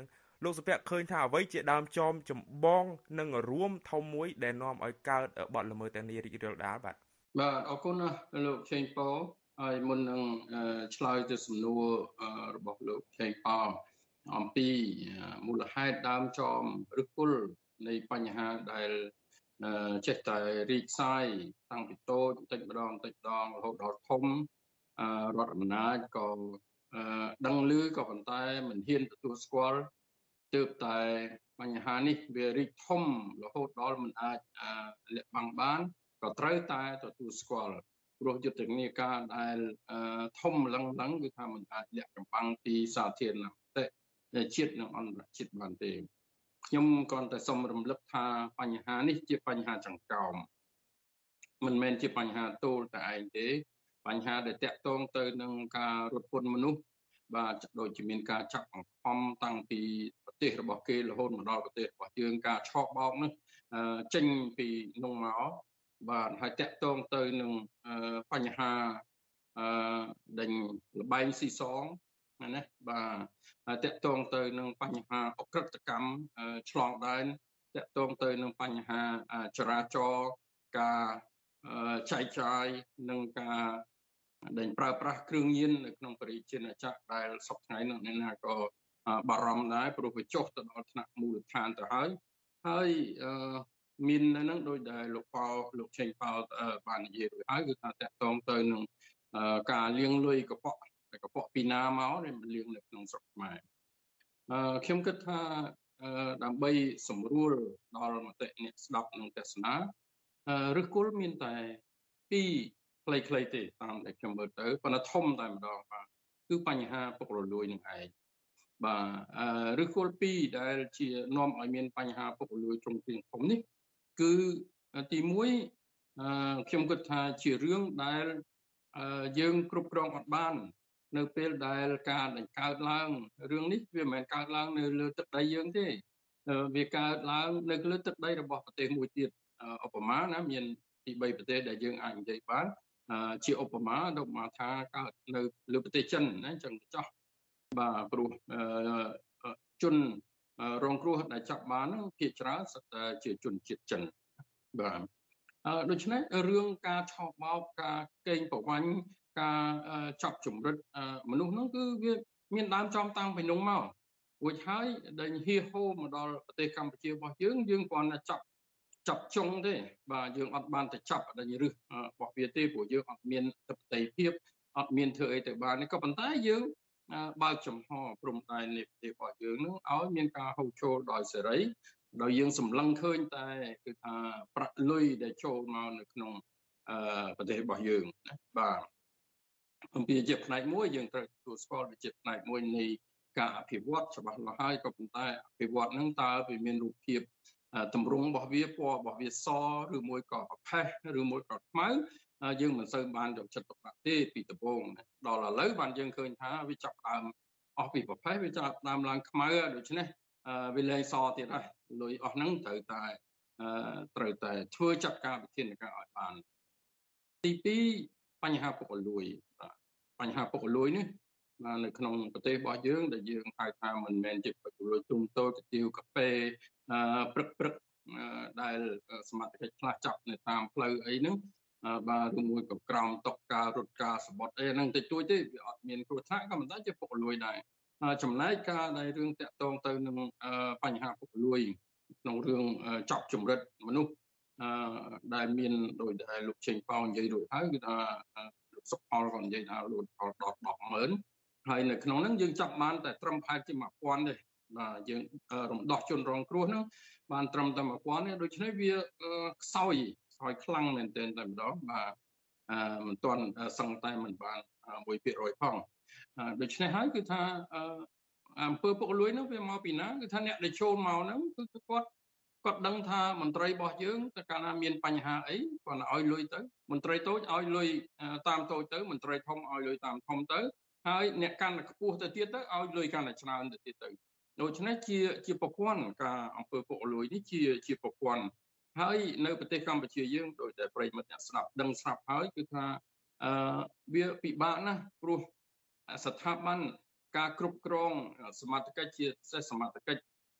លោកសុភ័ក្រឃើញថាអ្វីជាដើមចមចម្បងនិងរួមធំមួយដែលនាំឲ្យកើតបទល្មើសទាំងនេះរីករាលដាលបាទបាទអរគុណណាស់លោកឆេងប៉ោហើយមុននឹងឆ្លើយទៅសំណួររបស់លោកឆេងប៉ោអំពីមូលហេតុដើមចមឬគល់នៃបញ្ហាដែលចេះតែរីកសាយតាំងពីតូចបន្តិចម្ដងបន្តិចម្ដងរហូតដល់ធំរដ្ឋអំណាចក៏ដឹងឮក៏ប៉ុន្តែមិនហ៊ានទទួលស្គាល់ទើបតែបញ្ហានេះវារីកធំរហូតដល់មិនអាចលាក់បាំងបានក៏ត្រូវតែទទួលស្គាល់ព្រោះយុទ្ធនាការដែលធំឡើងឡើងគឺថាមិនអាចលាក់កំបាំងពីសាធារណតែជាតិនិងអន្តរជាតិបានទេខ្ញុំគ្រាន់តែសូមរំលឹកថាបញ្ហានេះជាបញ្ហាចង្កោមមិនមែនជាបញ្ហាទោលតែឯងទេបញ្ហាដែលតាក់ទងទៅនឹងការរត់ពន្ធមនុស្សបាទដូចជាមានការចាប់បង្ខំតាំងពីប្រទេសរបស់គេរហូតមកដល់ប្រទេសរបស់យើងការឆោបបោកនេះចេញពីនោះមកបាទហើយតាក់ទងទៅនឹងបញ្ហាអឺដេញលបែងស៊ីសងណាបាទតាក់ទងទៅនឹងបញ្ហាអក្រិតកម្មឆ្លងដែនតាក់ទងទៅនឹងបញ្ហាចរាចរណ៍ការចែកចាយនិងការដែលប្រើប្រាស់គ្រឿងញៀននៅក្នុងប្រជាជាតិដែលសពថ្ងៃនោះអ្នកណាក៏បារម្ភដែរព្រោះវាចុះទៅដល់ថ្នាក់មូលដ្ឋានទៅហើយហើយមាននៅនឹងដោយដែលលោកប៉ោលោកឆេងប៉ោបាននិយាយរួចហើយគឺថាតាក់ទងទៅនឹងការលាងលុយកខ្ពក់កខ្ពក់ពីណាមកដែលមិនលាងនៅក្នុងស្រុកខ្មែរអឺខ្ញុំគិតថាដើម្បីសម្រួលដល់មតិអ្នកស្ដាប់និងទស្សនាឬគល់មានតែពីរខ្លីៗទេតាមដែលខ្ញុំមើលទៅប៉ុន្តែធំតែម្ដងបាទគឺបញ្ហាពុករលួយនឹងឯងបាទឬគល់ពីរដែលជានាំឲ្យមានបញ្ហាពុករលួយត្រង់ទ្រាងធំនេះគឺទីមួយខ្ញុំគិតថាជារឿងដែលយើងគ្រប់គ្រងអត់បាននៅពេលដែលការដែលកើតឡើងរឿងនេះវាមិនមែនកើតឡើងនៅលើទឹកដីយើងទេវាកើតឡើងនៅលើទឹកដីរបស់ប្រទេសមួយទៀតឧបមាណាមានទីបីប្រទេសដែលយើងអាចនិយាយបានជាឧបមាដូចមកថាកើតនៅលើប្រទេសចិនណាអញ្ចឹងចោះបាទព្រោះជនរងគ្រោះដែលចាប់បានហ្នឹងភាគច្រើនសុទ្ធតែជាជនជាតិចិនបាទដូច្នេះរឿងការឆោបបោកការកេងប្រវ័ញ្ចការចាប់ជំរិតមនុស្សហ្នឹងគឺវាមានដើមចំតាំងពីនោះមករួចហើយដែលហៀហូមកដល់ប្រទេសកម្ពុជារបស់យើងយើងគ្រាន់តែចាប់ចាប់ចុងទេបាទយើងអត់បានទៅចាប់ដល់រឹសរបស់វាទេព្រោះយើងអត់មានតបតីភាពអត់មានធ្វើអីទៅបានក៏ប៉ុន្តែយើងបើកចំហព្រំដែននៃប្រទេសរបស់យើងនឹងឲ្យមានការហូរចូលដោយសេរីដោយយើងសម្លឹងឃើញតែគឺថាប្រាក់លុយដែលចូលមកនៅក្នុងប្រទេសរបស់យើងណាបាទអំពីជាផ្នែកមួយយើងត្រូវទទួលស្គាល់វាជាផ្នែកមួយនៃការអភិវឌ្ឍច្បាស់លាស់ហើយក៏ប៉ុន្តែអភិវឌ្ឍហ្នឹងតើវាមានរូបភាពតម្រង់របស់វាពណ៌របស់វាសឬមួយក៏ប្រផេះឬមួយក៏ខ្មៅយើងមិនសូវបានយកចិត្តទុកដាក់ទេពីដំបូងដល់ឥឡូវបានយើងឃើញថាវាចាប់ដើមអស់ពីប្រផេះវាចាប់ដើមឡើងខ្មៅដូច្នេះវាលែងសទៀតហើយលុយអស់ហ្នឹងត្រូវតែត្រូវតែធ្វើចាត់ការវិធានការឲ្យបានទីពីរបញ្ហាពុករលួយបញ្ហាពុករលួយនេះនៅក្នុងប្រទេសរបស់យើងដែលយើងហៅថាមិនមែនជាពុករលួយទុំតូចកាទៀវកាហ្វេព្រឹកព្រឹកដែលសមត្ថកិច្ចខ្លះចាប់នៅតាមផ្លូវអីហ្នឹងបាទឬមួយក៏ក្រោមតុកការរត់ការសបុតអីហ្នឹងតិចតួចទេវាអត់មានគ្រោះថ្នាក់ក៏មិនដែរជាពុករលួយដែរចំណែកការដែលរឿងតាក់ទងទៅនឹងបញ្ហាពុករលួយក្នុងរឿងចាប់ជំរិតមនុស្សដែលមានដោយដែលលោកចេញប៉ោនិយាយរួចហើយគឺថាលោកសុខផលក៏និយាយថាលោកផលដល់ដប់ម៉ឺនហើយនៅក្នុងហ្នឹងយើងចាប់បានតែត្រឹមផែនជាមួយពាន់ទេបាទយើងរំដោះជនរងគ្រោះហ្នឹងបានត្រឹមតែមួយពាន់ទេដូច្នេះវាខ្សោយខ្សោយខ្លាំងមែនទែនតែម្ដងបាទមិនទាន់សឹងតែមិនបាន មួយភាគរយ ផងដូច្នេះហើយគឺថាអំពើពុករលួយហ្នឹងវាមកពីណាគឺថាអ្នកដែលចូលមកហ្នឹងគឺគាត់គាត់ដឹងថាមន្ត្រីរបស់យើងតែកាលណាមានបញ្ហាអីគាត់ឲ្យលុយទៅមន្ត្រីតូចឲ្យលុយតាមតូចទៅមន្ត្រីធំឲ្យលុយតាមធំទៅហើយអ្នកកាន់តែខ្ពស់ទៅទៀតទៅឲ្យលុយកាន់តែច្រើនទៅទៀតទៅដូច្នេះជាជាប្រព័ន្ធការអំពើពុករលួយនេះជាជាប្រព័ន្ធហើយនៅប្រទេសកម្ពុជាយើងដោយតែប្រិយមិត្តអ្នកស្ដាប់ដឹងស្រាប់ហើយគឺថាអឺវាពិបាកណាស់ព្រោះស្ថាប័នការគ្រប់គ្រងសមត្ថកិច្ចជាពិសេសសមត្ថកិច្ច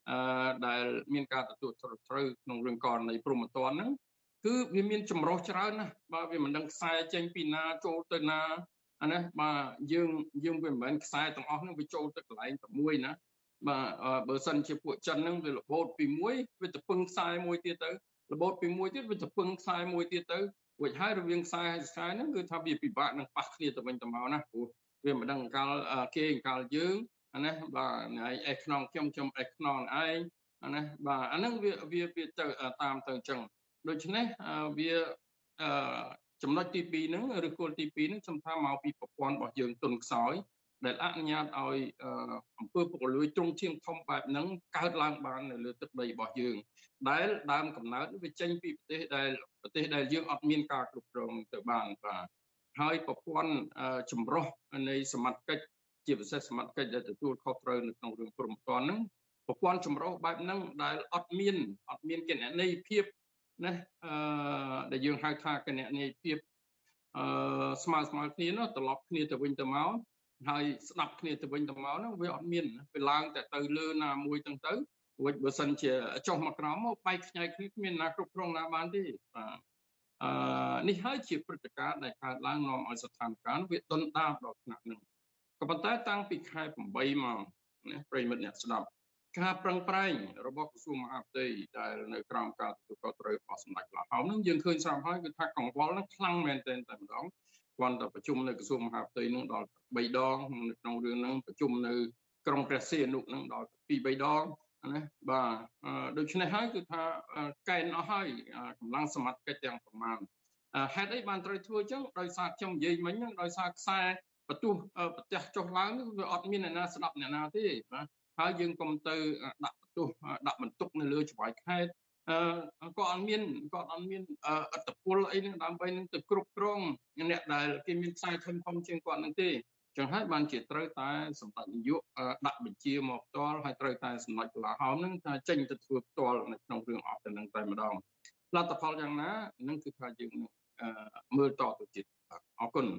អឺដែលមានការទទួលត្រឹមត្រូវក្នុងរឿងករណីព្រហ្មទណ្ឌហ្នឹងគឺវាមានចម្រុះច្រើនណាស់បាទវាមិនដឹងខ្សែចេញពីណាចូលទៅណាអាណាបាទយើងយើងវាមិនមែនខ្សែទាំងអស់ហ្នឹងវាចូលទៅកន្លែងតែមួយណាបាទបើសិនជាពួកចិនហ្នឹងវារបូតពីមួយវាទៅពឹងខ្សែមួយទៀតទៅរបូតពីមួយទៀតវាទៅពឹងខ្សែមួយទៀតទៅរួចហើយរវាងខ្សែហើយខ្សែហ្នឹងគឺថាវាពិបាកនឹងប៉ះគ្នាទៅវិញទៅមកណាព្រោះវាមិនដឹងកាលគេកាលយើងអាណាបាទអេខ្នងខ្ញុំខ្ញុំអេខ្នងឯងអាណាបាទអាហ្នឹងវាវាវាទៅតាមទៅអញ្ចឹងដូច្នេះវាអឺចំណុចទីពីរហ្នឹងឬគោលទីពីរហ្នឹងខ្ញុំថាមកពីប្រព័ន្ធរបស់យើងទុនខ្សោយដែលអនុញ្ញាតឲ្យអំពើពុករលួយទ្រង់ឈៀងធំបែបហ្នឹងកើតឡើងបាននៅលើទឹកដីរបស់យើងដែលដើមកំណើតវាចេញពីប្រទេសដែលប្រទេសដែលយើងអត់មានការគ្រប់គ្រងទៅបានបាទហើយប្រព័ន្ធចម្រុះនៃសមត្ថកិច្ចជាពិសេសសមត្ថកិច្ចដែលទទួលខុសត្រូវនៅក្នុងរឿងព្រហ្មទណ្ឌហ្នឹងប្រព័ន្ធចម្រុះបែបហ្នឹងដែលអត់មានអត់មានគណនេយ្យភាពណាអឺដែលយើងហៅថាគណនេយ្យភាពអឺស្មើស្មើគ្នានោះត្រឡប់គ្នាទៅវិញទៅមកហើយស្ដាប់គ្នាទៅវិញទៅមកហ្នឹងវាអត់មានវាឡើងតែទៅលើណាមួយទាំងទៅរួចបើសិនជាចុះមកក្រោមមកបែកខ្ញែកគ្នាគ្មានណាគ្រប់គ្រងណាបានទេបាទអឺនេះហើយជាព្រឹត្តិការណ៍ដែលកើតឡើងនាំឲ្យស្ថានភាពវាដុនដាបដល់ថ្នាក់ហ្នឹងក៏ប៉ុន្តែតាំងពីខែ8មកណាប្រិយមិត្តអ្នកស្ដាប់ការប្រឹងប្រែងរបស់ក្រសួងមហាផ្ទៃដែលនៅក្រោមការទទួលខុសត្រូវរបស់សម្ដេចឡាហោមនឹងយើងឃើញស្រាប់ហើយគឺថាកង្វល់នឹងខ្លាំងមែនទែនតែម្ដងគាត់ទៅប្រជុំនៅក្រសួងមហាផ្ទៃនឹងដល់3ដងនៅក្នុងរឿងហ្នឹងប្រជុំនៅក្រុងព្រះសីហនុនឹងដល់ពីរបីដងណាបាទដូច្នេះហើយគឺថាកែនអស់ហើយកម្លាំងសមត្ថកិច្ចទាំងប្រមាណហេតុអីបានត្រូវធ្វើអញ្ចឹងដោយសារខ្ញុំនិយាយមិញហ្នឹងដោយសារខ្សែបន្ទោះប្រទះចុះឡើងវាអត់មានអ្នកណាស្ដាប់អ្នកណាទេបាទហើយយើងកុំទៅដាក់បន្ទោសដាក់បន្ទុកនៅលើច្បាយខេត្តអឺក៏អត់មានក៏អត់មានអត្តពលអីនឹងដើម្បីនឹងទៅគ្រប់គ្រងអ្នកដែលគេមានខ្សែធំធំជាងគាត់នឹងទេចឹងហើយបានជាត្រូវតែសម្ដេចនាយកដាក់បញ្ជាមកផ្ទាល់ហើយត្រូវតែសម្ដេចកលាហោមនឹងថាចេញទៅធ្វើផ្ទាល់នៅក្នុងរឿងអស់ទៅនឹងតែម្ដងលទ្ធផលយ៉ាងណានឹងគឺថាយើងនឹងមើលតទៅទៀតអរគុណ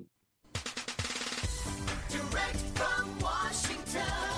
Direct from Washington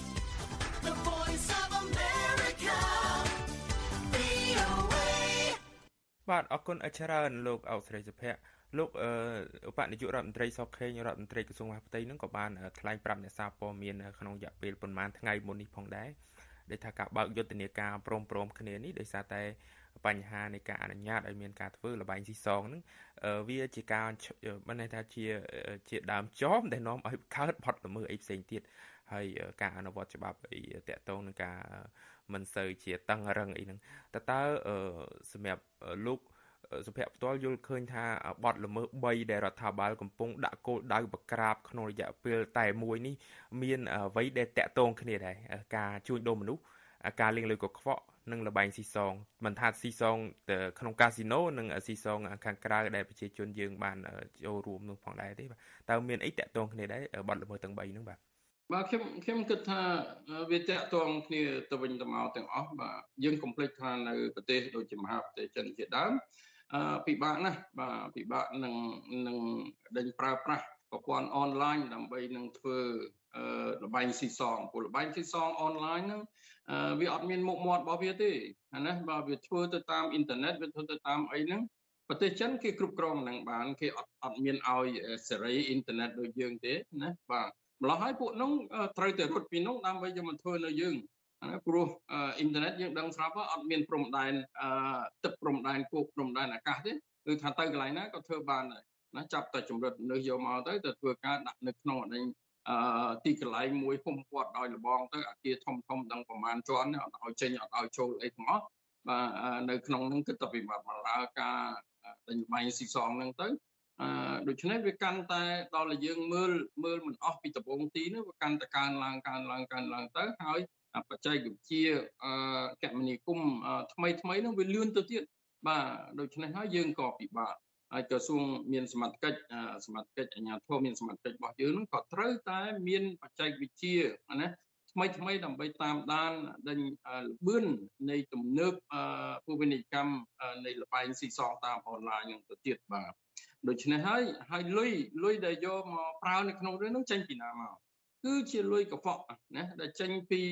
The Voice of America វី អូ เอបាទអរគុណអច្ច្រើនលោកអោស្រីសុភ័ក្រលោកឧបនាយករដ្ឋមន្ត្រីសុកខេងរដ្ឋមន្ត្រីក្រសួងមហាផ្ទៃនឹងក៏បានថ្លែងប្រាប់អ្នកសារព័ត៌មានក្នុងរយៈពេលប្រហែលថ្ងៃមុននេះផងដែរដែលថាការបើកយុទ្ធនាការព្រមព្រមគ្នានេះដោយសារតែបញ្ហានៃការអនុញ្ញាតឲ្យមានការធ្វើលបែងស៊ីសងហ្នឹងវាជាការមិនន័យថាជាជាដើមចមដែលនាំឲ្យកើតបទល្មើសអីផ្សេងទៀតហើយការអនុវត្តច្បាប់អីតកតងនឹងការមិនសូវជាតឹងរឹងអីហ្នឹងតើតើសម្រាប់លោកសុភ័ក្រផ្ទាល់យល់ឃើញថាបទល្មើស3ដែលរដ្ឋាភិបាលកំពុងដាក់គោលដៅបក្រាបក្នុងរយៈពេលតែមួយនេះមានអ្វីដែលតកតងគ្នាដែរការជួញដូរមនុស្សការលាងលុយកខ្វក់និងលបែងស៊ីសងមិនថាស៊ីសងក្នុងកាស៊ីណូនិងស៊ីសងខាងក្រៅដែលប្រជាជនយើងបានចូលរួមនោះផងដែរទេបាទតើមានអីតកតងគ្នាដែរបទល្មើសទាំង3ហ្នឹងបាទបាទខ្ញុំខ្ញុំគិតថាវាតកតងគ្នាទៅវិញទៅមកទាំងអស់បាទយើងកុំភ្លេចថានៅប្រទេសដូចជាមហាប្រទេសចិនជាដើមអឺពិបាកណាស់បាទពិបាកនឹងនឹងដេញប្រើប្រាស់ប្រព័ន្ធអនឡាញដើម្បីនឹងធ្វើអឺលបែងស៊ីសងព្រោះលបែងស៊ីសងអនឡាញហ្នឹងវាអត់មានមុខមាត់របស់វាទេណាបាទវាធ្វើទៅតាមអ៊ីនធឺណិតវាធ្វើទៅតាមអីហ្នឹងប្រទេសចិនគេគ្រប់គ្រងនឹងបានគេអត់អត់មានឲ្យសេរីអ៊ីនធឺណិតដូចយើងទេណាបាទម្ល៉េះហើយពួកនោះត្រូវតែរត់ពីនោះដើម្បីយកមកធ្វើនៅយើងណាព្រោះអ៊ីនធឺណិតយើងដឹងស្រាប់អត់មានព្រំដែនទឹកព្រំដែនគោកព្រំដែនអាកាសទេគឺថាទៅកន្លែងណាក៏ធ្វើបានដែរណាចាប់តែជំរិតមនុស្សយកមកទៅទៅធ្វើការដាក់នៅក្នុងអីអឺទីកន្លែងមួយហ៊ុំព័ទ្ធដោយលបងទៅអាគារធំធំដឹងប្រមាណជាន់អត់ឲ្យចេញអត់ឲ្យចូលអីទាំងអស់បាទនៅក្នុងហ្នឹងគឺតែពិបាកមកលើការដេញបាយស៊ីសងហ្នឹងទៅអឺដូច្នេះវាកាន់តែដល់តែយើងមើលមើលមិនអស់ពីដំបូងទីនោះវាកាន់តែកើនឡើងកើនឡើងកើនឡើងទៅហើយបច្ចេកវិទ្យាអឺគមនាគមន៍ថ្មីថ្មីនោះវាលឿនទៅទៀតបាទដូច្នេះហើយយើងក៏ពិបាកហើយក្រសួងមានសមត្ថកិច្ចសមត្ថកិច្ចអាជ្ញាធរមានសមត្ថកិច្ចរបស់យើងនឹងក៏ត្រូវតែមានបច្ចេកវិទ្យាណាថ្មីថ្មីដើម្បីតាមដានដេញលបឿននៃទំនើបភូមិនិកម្មនៃលបែងស៊ីសងតាមអនឡាញនឹងទៅទៀតបាទដូច្នេះហើយហើយលុយលុយដែលយកមកប្រើនៅក្នុងរឿងនោះចេញពីណាមកគឺជាលុយកខ្វក់ណាដែលចេញពី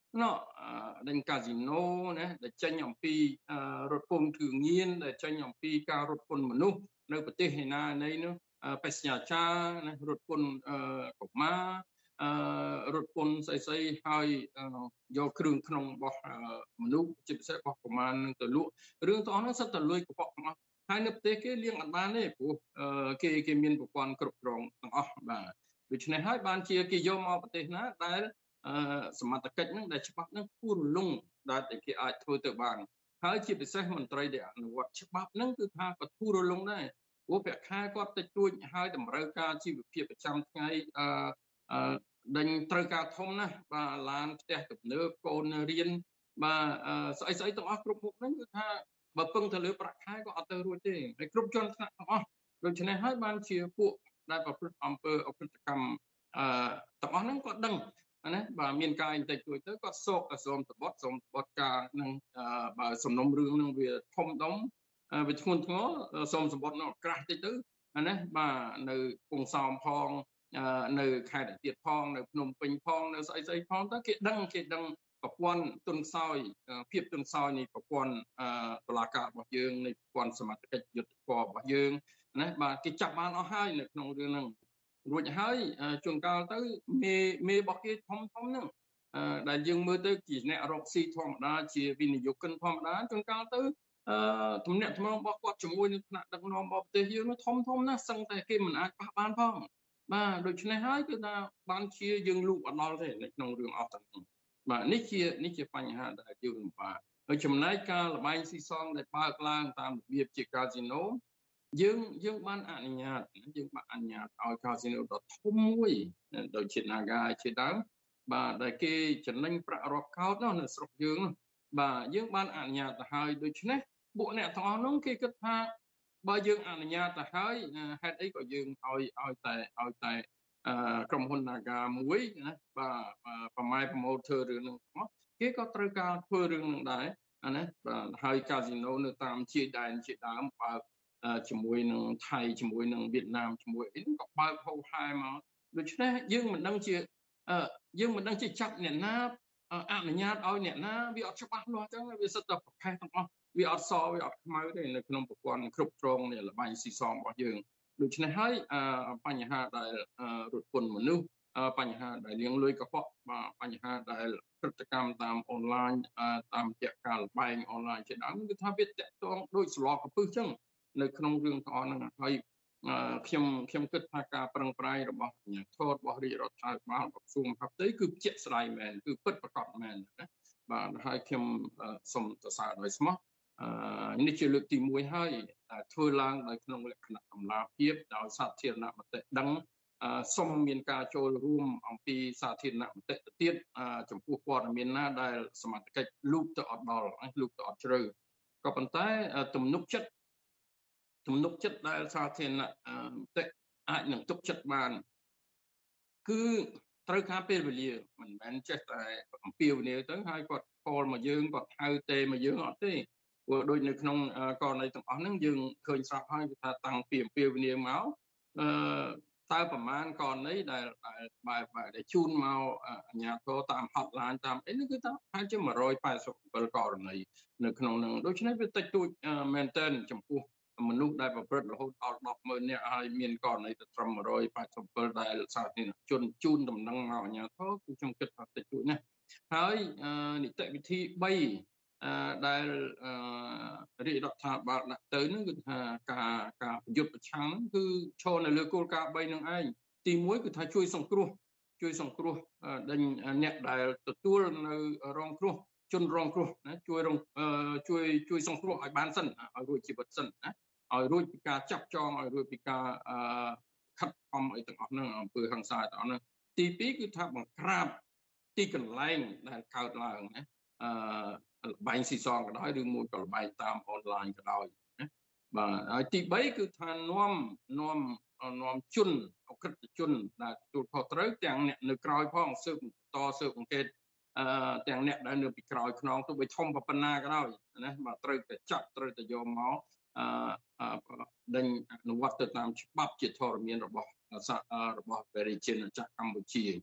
ណោះដេញកាស៊ីណូណាដែលចេញអំពីរថពន្ធគ្រឿងញៀនដែលចេញអំពីការរត់ពន្ធមនុស្សនៅប្រទេសឯណានៃនោះបេសញ្ញាចាណារថពន្ធកុមារអឺរថពន្ធស្អីស្អីហើយយកគ្រឿងក្នុងរបស់មនុស្សជាពិសេសរបស់កុមារនឹងទៅលក់រឿងទាំងអស់នោះសិតតែលួយកខ្វក់ទាំងអស់ហើយនៅប្រទេសគេលៀងអត់បានទេព្រោះគេគេមានប្រព័ន្ធគ្រប់គ្រងទាំងអស់បាទដូច្នេះហើយបានជាគេយកមកប្រទេសណាដែលសមត្ថកិច្ចហ្នឹងដែលច្បាប់ហ្នឹងគួររលុងដែលគេអាចធ្វើទៅបានហើយជាពិសេសមន្ត្រីដែលអនុវត្តច្បាប់ហ្នឹងគឺថាក៏ធូររលុងដែរព្រោះប្រាក់ខែគាត់តិចតួចហើយតម្រូវការជីវភាពប្រចាំថ្ងៃអឺដេញត្រូវការធំណាស់បាទឡានផ្ទះទំនើបកូនរៀនបាទស្អីស្អីទាំងអស់គ្រប់មុខហ្នឹងគឺថាបើពឹងទៅលើប្រាក់ខែក៏អត់ទៅរួចទេហើយគ្រប់ជាន់ថ្នាក់ទាំងអស់ដូច្នេះហើយបានជាពួកដែលប្រព្រឹត្តអំពើអកតកម្មអឺទាំងអស់ហ្នឹងគាត់ដឹងណាបាទមានការអីតិចតួចទៅគាត់សោកសូមតបត់សូមតបត់ការនឹងបើសំណុំរឿងនឹងវាធំដុំវាធ្ងន់ធ្ងរសូមសម្បត្តិនោះក្រាស់តិចទៅណាបាទនៅពងសោមផងនៅខេត្តទៀតផងនៅភ្នំពេញផងនៅស្អីស្អីផងទៅគេដឹងគេដឹងប្រព័ន្ធទុនខ្សោយភាពទុនខ្សោយនៃប្រព័ន្ធតុលាការរបស់យើងនៃប្រព័ន្ធសមត្ថកិច្ចយុត្តិធម៌របស់យើងណាបាទគេចាប់បានអស់ហើយនៅក្នុងរឿងហ្នឹងរួចហើយជួនកាលទៅមេមេរបស់គេធំធំហ្នឹងដែលយើងមើលទៅជាអ្នករកស៊ីធម្មតាជាវិនិយោគិនធម្មតាជួនកាលទៅអឺទំនាក់ទំនងរបស់គាត់ជាមួយនឹងថ្នាក់ដឹកនាំរបស់ប្រទេសយើងនោះធំធំណាស់សឹងតែគេមិនអាចប៉ះបានផងបាទដូច្នេះហើយគឺថាបានជាយើងលូកអត់ដល់ទេនៅក្នុងរឿងអស់ទាំងនេះបាទនេះជានេះជាបញ្ហាដែលយើងលំបាកហើយចំណែកការលបែងស៊ីសងដែលបើកឡើងតាមរបៀបជាកាស៊ីណូយើងយើងបានអនុញ្ញាតយើងបានអនុញ្ញាតឲ្យកាស៊ីណូដ៏ធំមួយដូចជា Naga ជាដើមបាទដែលគេចំណេញប្រាក់រាប់កោតនោះនៅស្រុកយើងនោះបាទយើងបានអនុញ្ញាតទៅហើយដូច្នេះពួកអ្នកទាំងអស់នោះគេគិតថាបើយើងអនុញ្ញាតទៅហើយហេតុអីក៏យើងឲ្យឲ្យតែឲ្យតែក្រុមហ៊ុន Naga មួយណាបាទប្រម៉ែប្រមូលធ្វើរឿងនឹងទាំងអស់គេក៏ត្រូវការធ្វើរឿងនឹងដែរអាណាបាទហើយកាស៊ីណូនៅតាមជាដែនជាដើមបើជាមួយនឹងថៃជាមួយនឹងវៀតណាមជាមួយអីហ្នឹងក៏បើកហូរហែមកដូច្នេះយើងមិនដឹងជាយើងមិនដឹងជាចាប់អ្នកណាអនុញ្ញាតឲ្យអ្នកណាវាអត់ច្បាស់លាស់អញ្ចឹងវាសិតតែប្រផេះទាំងអស់វាអត់សវាអត់ខ្មៅទេនៅក្នុងប្រព័ន្ធគ្រប់គ្រងនៃលបែងស៊ីសងរបស់យើងដូច្នេះហើយបញ្ហាដែលរត់ពន្ធមនុស្សបញ្ហាដែលលាងលុយកខ្វក់បញ្ហាដែលព្រឹត្តិកម្មតាមអនឡាញតាមរយៈការលបែងអនឡាញជាដើមគឺថាវាតកតងដូចស្លោកកពឹសអញ្ចឹងនៅក្នុងរឿងទាំងអស់ហ្នឹងហើយខ្ញុំខ្ញុំគិតថាការប្រឹងប្រែងរបស់អាជ្ញាធររបស់រាជរដ្ឋាភិបាលក្រសួងមហាផ្ទៃគឺជាក់ស្ដែងមែនគឺពិតប្រាកដមែនណាបាទហើយខ្ញុំសូមសរសើរដោយស្មោះនេះជាលើកទីមួយហើយធ្វើឡើងដោយក្នុងលក្ខណៈតម្លាភាពដោយសាធារណមតិដឹងសូមមានការចូលរួមអំពីសាធារណមតិទៅទៀតចំពោះព័ត៌មានណាដែលសមត្ថកិច្ចលូកទៅអត់ដល់លូកទៅអត់ជ្រៅក៏ប៉ុន្តែទំនុកចិត្តទំនុកចិត្តដែលសាធារណមតិអាចនឹងទុកចិត្តបានគឺត្រូវការពេលវេលាមិនមែនចេះតែអំពាវនាវទៅហើយគាត់ខលមកយើងគាត់ហៅទេមកយើងអត់ទេព្រោះដូចនៅក្នុងករណីទាំងអស់ហ្នឹងយើងឃើញស្រាប់ហើយថាតាំងពីអំពាវនាវមកអឺតើប្រមាណករណីដែលបែបដែលជូនមកអាជ្ញាធរតាម hotline តាមអីនេះគឺថាប្រហែលជាone hundred eighty-sevenករណីនៅក្នុងហ្នឹងដូច្នេះវាតិចតួចមែនទែនចំពោះមនុស្សដែលប្រព្រឹត្តរហូតដល់ten thousandនាក់ហើយមានករណីទៅត្រឹមone hundred eighty-sevenដែលសាធារណជនជូនដំណឹងមកអាជ្ញាធរគឺខ្ញុំគិតថាតិចតួចណាស់ហើយនីតិវិធីthreeដែលរាជរដ្ឋាភិបាលដាក់ទៅហ្នឹងគឺថាការការប្រយុទ្ធប្រឆាំងគឺឈរនៅលើគោលការណ៍threeនឹងឯងទីoneគឺថាជួយសង្គ្រោះជួយសង្គ្រោះដល់អ្នកដែលទទួលនៅរងគ្រោះជនរងគ្រោះណាជួយជួយជួយសង្គ្រោះឲ្យបានសិនឲ្យរួចជីវិតសិនណាឲ្យរួចពីការចាប់ចងឲ្យរួចពីការខិតខំអីទាំងអស់ហ្នឹងអំពើហិង្សាទាំងអស់ហ្នឹងទីtwoគឺថាបង្ក្រាបទីកន្លែងដែលកើតឡើងណាអឺលបែងស៊ីសងក៏ដោយឬមួយក៏លបែងតាមអនឡាញក៏ដោយណាបាទហើយទីthreeគឺថានាំនាំនាំជនអក្រិតជនដែលទទួលខុសត្រូវទាំងអ្នកនៅក្រៅផងស៊ើបបន្តស៊ើបអង្កេតអឺទាំងអ្នកដែលនៅពីក្រោយខ្នងទៅបីធំប៉ុណ្ណាក៏ដោយណាបាទត្រូវតែចាប់ត្រូវតែយកមកអឺដេញអនុវត្តទៅតាមច្បាប់ជាធរមានរបស់របស់ប្រជាជាតិកម្ពុជា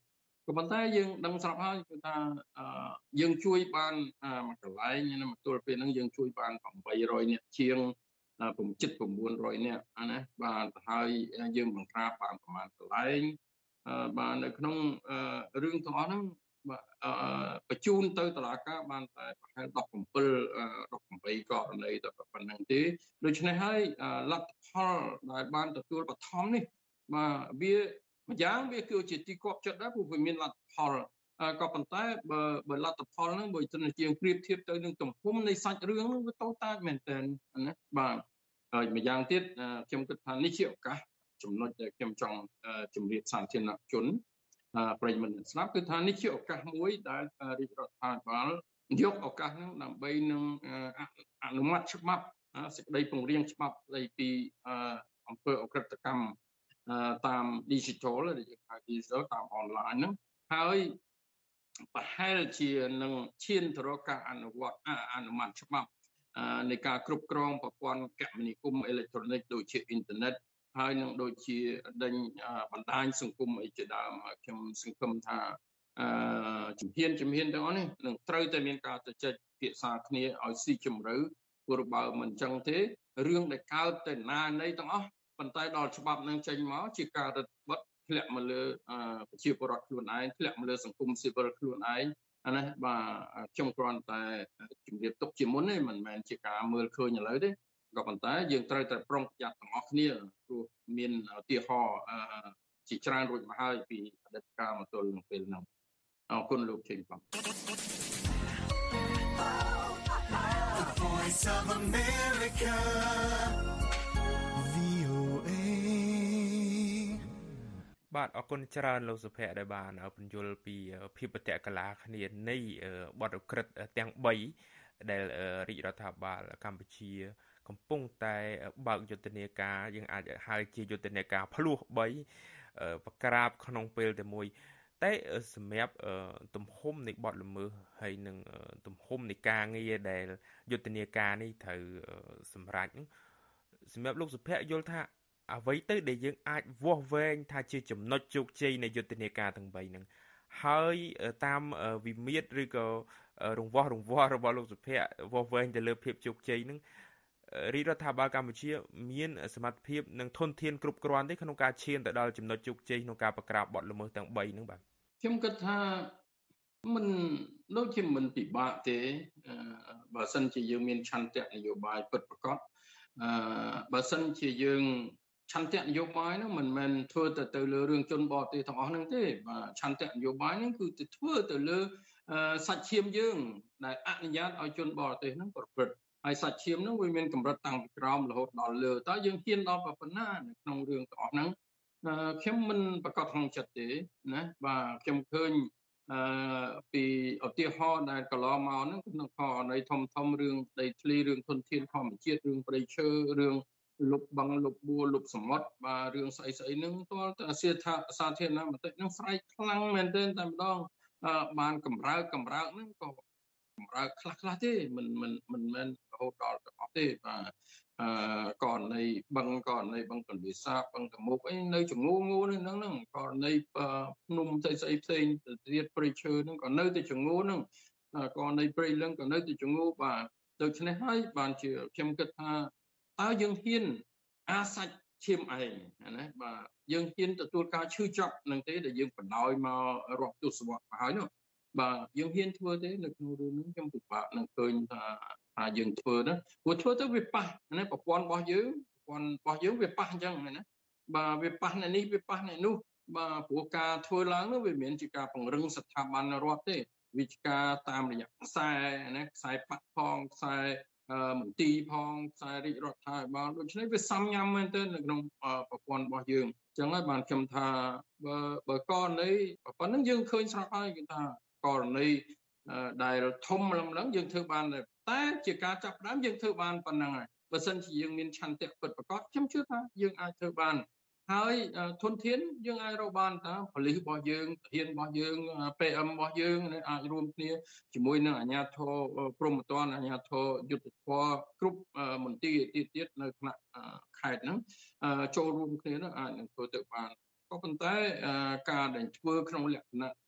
ក៏ប៉ុន្តែយើងដឹងស្រាប់ហើយគឺថាយើងជួយបានមួយកន្លែងណាមកទល់ពេលហ្នឹងយើងជួយបានeight hundredនាក់ជាងnine hundredនាក់ណាបាទហើយយើងបង្ក្រាបបានប្រមាណកន្លែងបាទនៅក្នុងរឿងទាំងអស់ហ្នឹងបាទបញ្ជូនទៅតុលាការបានតែប្រហែលseventeenករណីតែប៉ុណ្្នឹងទេដូច្នេះហើយលទ្ធផលដែលបានទទួលបឋមនេះបាទវាម្យ៉ាងវាគឺជាទីគាប់ចិត្តដែរព្រោះវាមានលទ្ធផលក៏ប៉ុន្តែបើបើលទ្ធផលហ្នឹងបើទិនជាងប្រៀបធៀបទៅនឹងទំហំនៃសាច់រឿងហ្នឹងវាតូចតាចមែនទែនណាបាទហើយម្យ៉ាងទៀតខ្ញុំគិតថានេះជាឱកាសចំណុចដែលខ្ញុំចង់ជម្រាបសាធារណជនប្រិយមិត្តស្ដាប់គឺថានេះជាឱកាសមួយដែលរាជរដ្ឋាភិបាលយកឱកាសហ្នឹងដើម្បីនឹងអនុម័តច្បាប់សេចក្តីពង្រៀងច្បាប់ស្តីពីអំពើអក្រិតកម្មតាម digital ដែលយើងហៅ digital តាម online ហ្នឹងហើយប្រហែលជានឹងឈានទៅរកការអនុវត្តអនុម័តច្បាប់នៃការគ្រប់គ្រងប្រព័ន្ធគមនាគមន៍អេឡិចត្រូនិកដូចជាអ៊ីនធឺណិតហើយនឹងដូចជាដេញបណ្ដាញសង្គមអីជាដើមខ្ញុំសង្ឃឹមថាអឺជំហានជំហានទាំងអស់នេះនឹងត្រូវតែមានការទៅចែកពិភាក្សាគ្នាឲ្យស៊ីជម្រៅព្រោះបើមិនអញ្ចឹងទេរឿងដែលកើតទៅណានៃទាំងអស់ប៉ុន្តែដល់ច្បាប់នឹងចេញមកជាការរឹតបន្តឹងធ្លាក់មកលើប្រជាពលរដ្ឋខ្លួនឯងធ្លាក់មកលើសង្គមស៊ីវិលខ្លួនឯងអានេះបាទខ្ញុំគ្រាន់តែជំរាបទុកជាមុនទេមិនមែនជាការមើលឃើញឥឡូវទេក៏ប៉ុន្តែយើងត្រូវតែប្រុងប្រយ័ត្នទាំងអស់គ្នាព្រោះមានឧទាហរណ៍ជាច្រើនរួចមកហើយពីអតីតកាលមកទល់នឹងពេលហ្នឹងអរគុណលោកជេងបង Voice of America បាទអរគុណច្រើនលោកសុភ័ក្រដែលបានបញ្យល់ពីភាពបតកលាគ្នានៃបទអក្រិតទាំង3ដែលរាជរដ្ឋាភិបាលកម្ពុជាកំពុងតែបើកយុទ្ធនាការយើងអាចហៅជាយុទ្ធនាការភ្លោះ3បក្រាបក្នុងពេលតែមួយតែសម្រាប់ទំហំនៃបទល្មើសហើយនឹងទំហំនៃការងារដែលយុទ្ធនាការនេះត្រូវសម្រេចសម្រាប់លោកសុភ័ក្រយល់ថាអ្វីទៅដែលយើងអាចវាស់វែងថាជាចំណុចជោគជ័យនៃយុទ្ធនាការទាំង3ហ្នឹងហើយតាមវិមាត្រឬក៏រង្វាស់រង្វាស់របស់លោកសុភ័ក្រវាស់វែងទៅលើភាពជោគជ័យហ្នឹងរាជរដ្ឋាភិបាលកម្ពុជាមានសមត្ថភាពនិងធនធានគ្រប់គ្រាន់ទេក្នុងការឈានទៅដល់ចំណុចជោគជ័យក្នុងការបង្ក្រាបបទល្មើសទាំង3ហ្នឹងបាទខ្ញុំគិតថាមិនដូចជាមិនពិបាកទេបើសិនជាយើងមានឆន្ទៈនយោបាយពិតប្រាកដអឺបើសិនជាយើងឆន្ទៈនយោបាយហ្នឹងមិនមែនធ្វើទៅទៅលើរឿងជនបរទេសទាំងអស់ហ្នឹងទេបាទឆន្ទៈនយោបាយហ្នឹងគឺទៅធ្វើទៅលើសាច់ឈាមយើងដែលអនុញ្ញាតឲ្យជនបរទេសហ្នឹងប្រព្រឹត្តហើយសាច់ឈាមហ្នឹងវាមានកម្រិតតាំងពីក្រោមរហូតដល់លើតើយើងហ៊ានដល់ប៉ុណ្ណានៅក្នុងរឿងទាំងអស់ហ្នឹងខ្ញុំមិនប្រកាសក្នុងចិត្តទេណាបាទខ្ញុំឃើញអឺពីឧទាហរណ៍ដែលកន្លងមកហ្នឹងក្នុងករណីធំធំរឿងដីធ្លីរឿងធនធានធម្មជាតិរឿងព្រៃឈើរឿងលុបបឹងលុបបួរលុបសមុទ្របាទរឿងស្អីស្អីហ្នឹងទាល់តែសាធារណសាធារណមតិហ្នឹងស្រែកខ្លាំងមែនទែនតែម្ដងបានកម្រើកកម្រើកហ្នឹងក៏កម្រើកខ្លះខ្លះទេមិនមិនមិនមែនរហូតដល់ទាំងអស់ទេបាទអឺករណីបឹងករណីបឹងកន្លិសាបឹងតមុកអីនៅចងូងូហ្នឹងហ្នឹងករណីភ្នំស្អីស្អីផ្សេងទៀតព្រៃឈើហ្នឹងក៏នៅតែចងូហ្នឹងករណីព្រៃលឹងក៏នៅតែចងូបាទដូច្នេះហើយបានជាខ្ញុំគិតថាតើយើងហ៊ានអាសាច់ឈាមឯងណាបាទយើងហ៊ានទទួលការឈឺចាប់នឹងទេដែលយើងបណ្ដោយមករាប់ទសវត្សរ៍មកហើយនោះបាទយើងហ៊ានធ្វើទេនៅក្នុងរឿងនេះខ្ញុំពិបាកនឹងឃើញថាថាយើងធ្វើណាព្រោះធ្វើទៅវាប៉ះណាប្រព័ន្ធរបស់យើងប្រព័ន្ធរបស់យើងវាប៉ះអញ្ចឹងណាបាទវាប៉ះអ្នកនេះវាប៉ះអ្នកនោះបាទព្រោះការធ្វើឡើងនោះវាមិនមែនជាការពង្រឹងស្ថាប័នរដ្ឋទេវាជាការតាមរយៈខ្សែណាខ្សែបាក់ផងខ្សែមន្ទីរផងខ្សែរាជរដ្ឋាភិបាលដូច្នេះវាសំញាំមែនទែននៅក្នុងប្រព័ន្ធរបស់យើងអញ្ចឹងហើយបានខ្ញុំថាបើបើករណីប៉ុណ្្នឹងយើងឃើញស្រាប់ហើយគឺថាករណីដែលធំឡើងឡើងយើងធ្វើបានតែជាការចាប់ផ្ដើមយើងធ្វើបានប៉ុណ្្នឹងហើយបើសិនជាយើងមានឆន្ទៈពិតប្រាកដខ្ញុំជឿថាយើងអាចធ្វើបានហើយធនធានយើងអាចរកបានតាប៉ូលីសរបស់យើងទាហានរបស់យើង ពី អឹម របស់យើងអាចរួមគ្នាជាមួយនឹងអាជ្ញាធរព្រហ្មទណ្ឌអាជ្ញាធរយុទ្ធភ័ពគ្រប់មន្ទីរទៀតទៀតនៅថ្នាក់ខេត្តហ្នឹងចូលរួមគ្នានោះអាចនឹងធ្វើទៅបានក៏ប៉ុន្តែការដែលធ្វើក្នុងលក្ខណៈ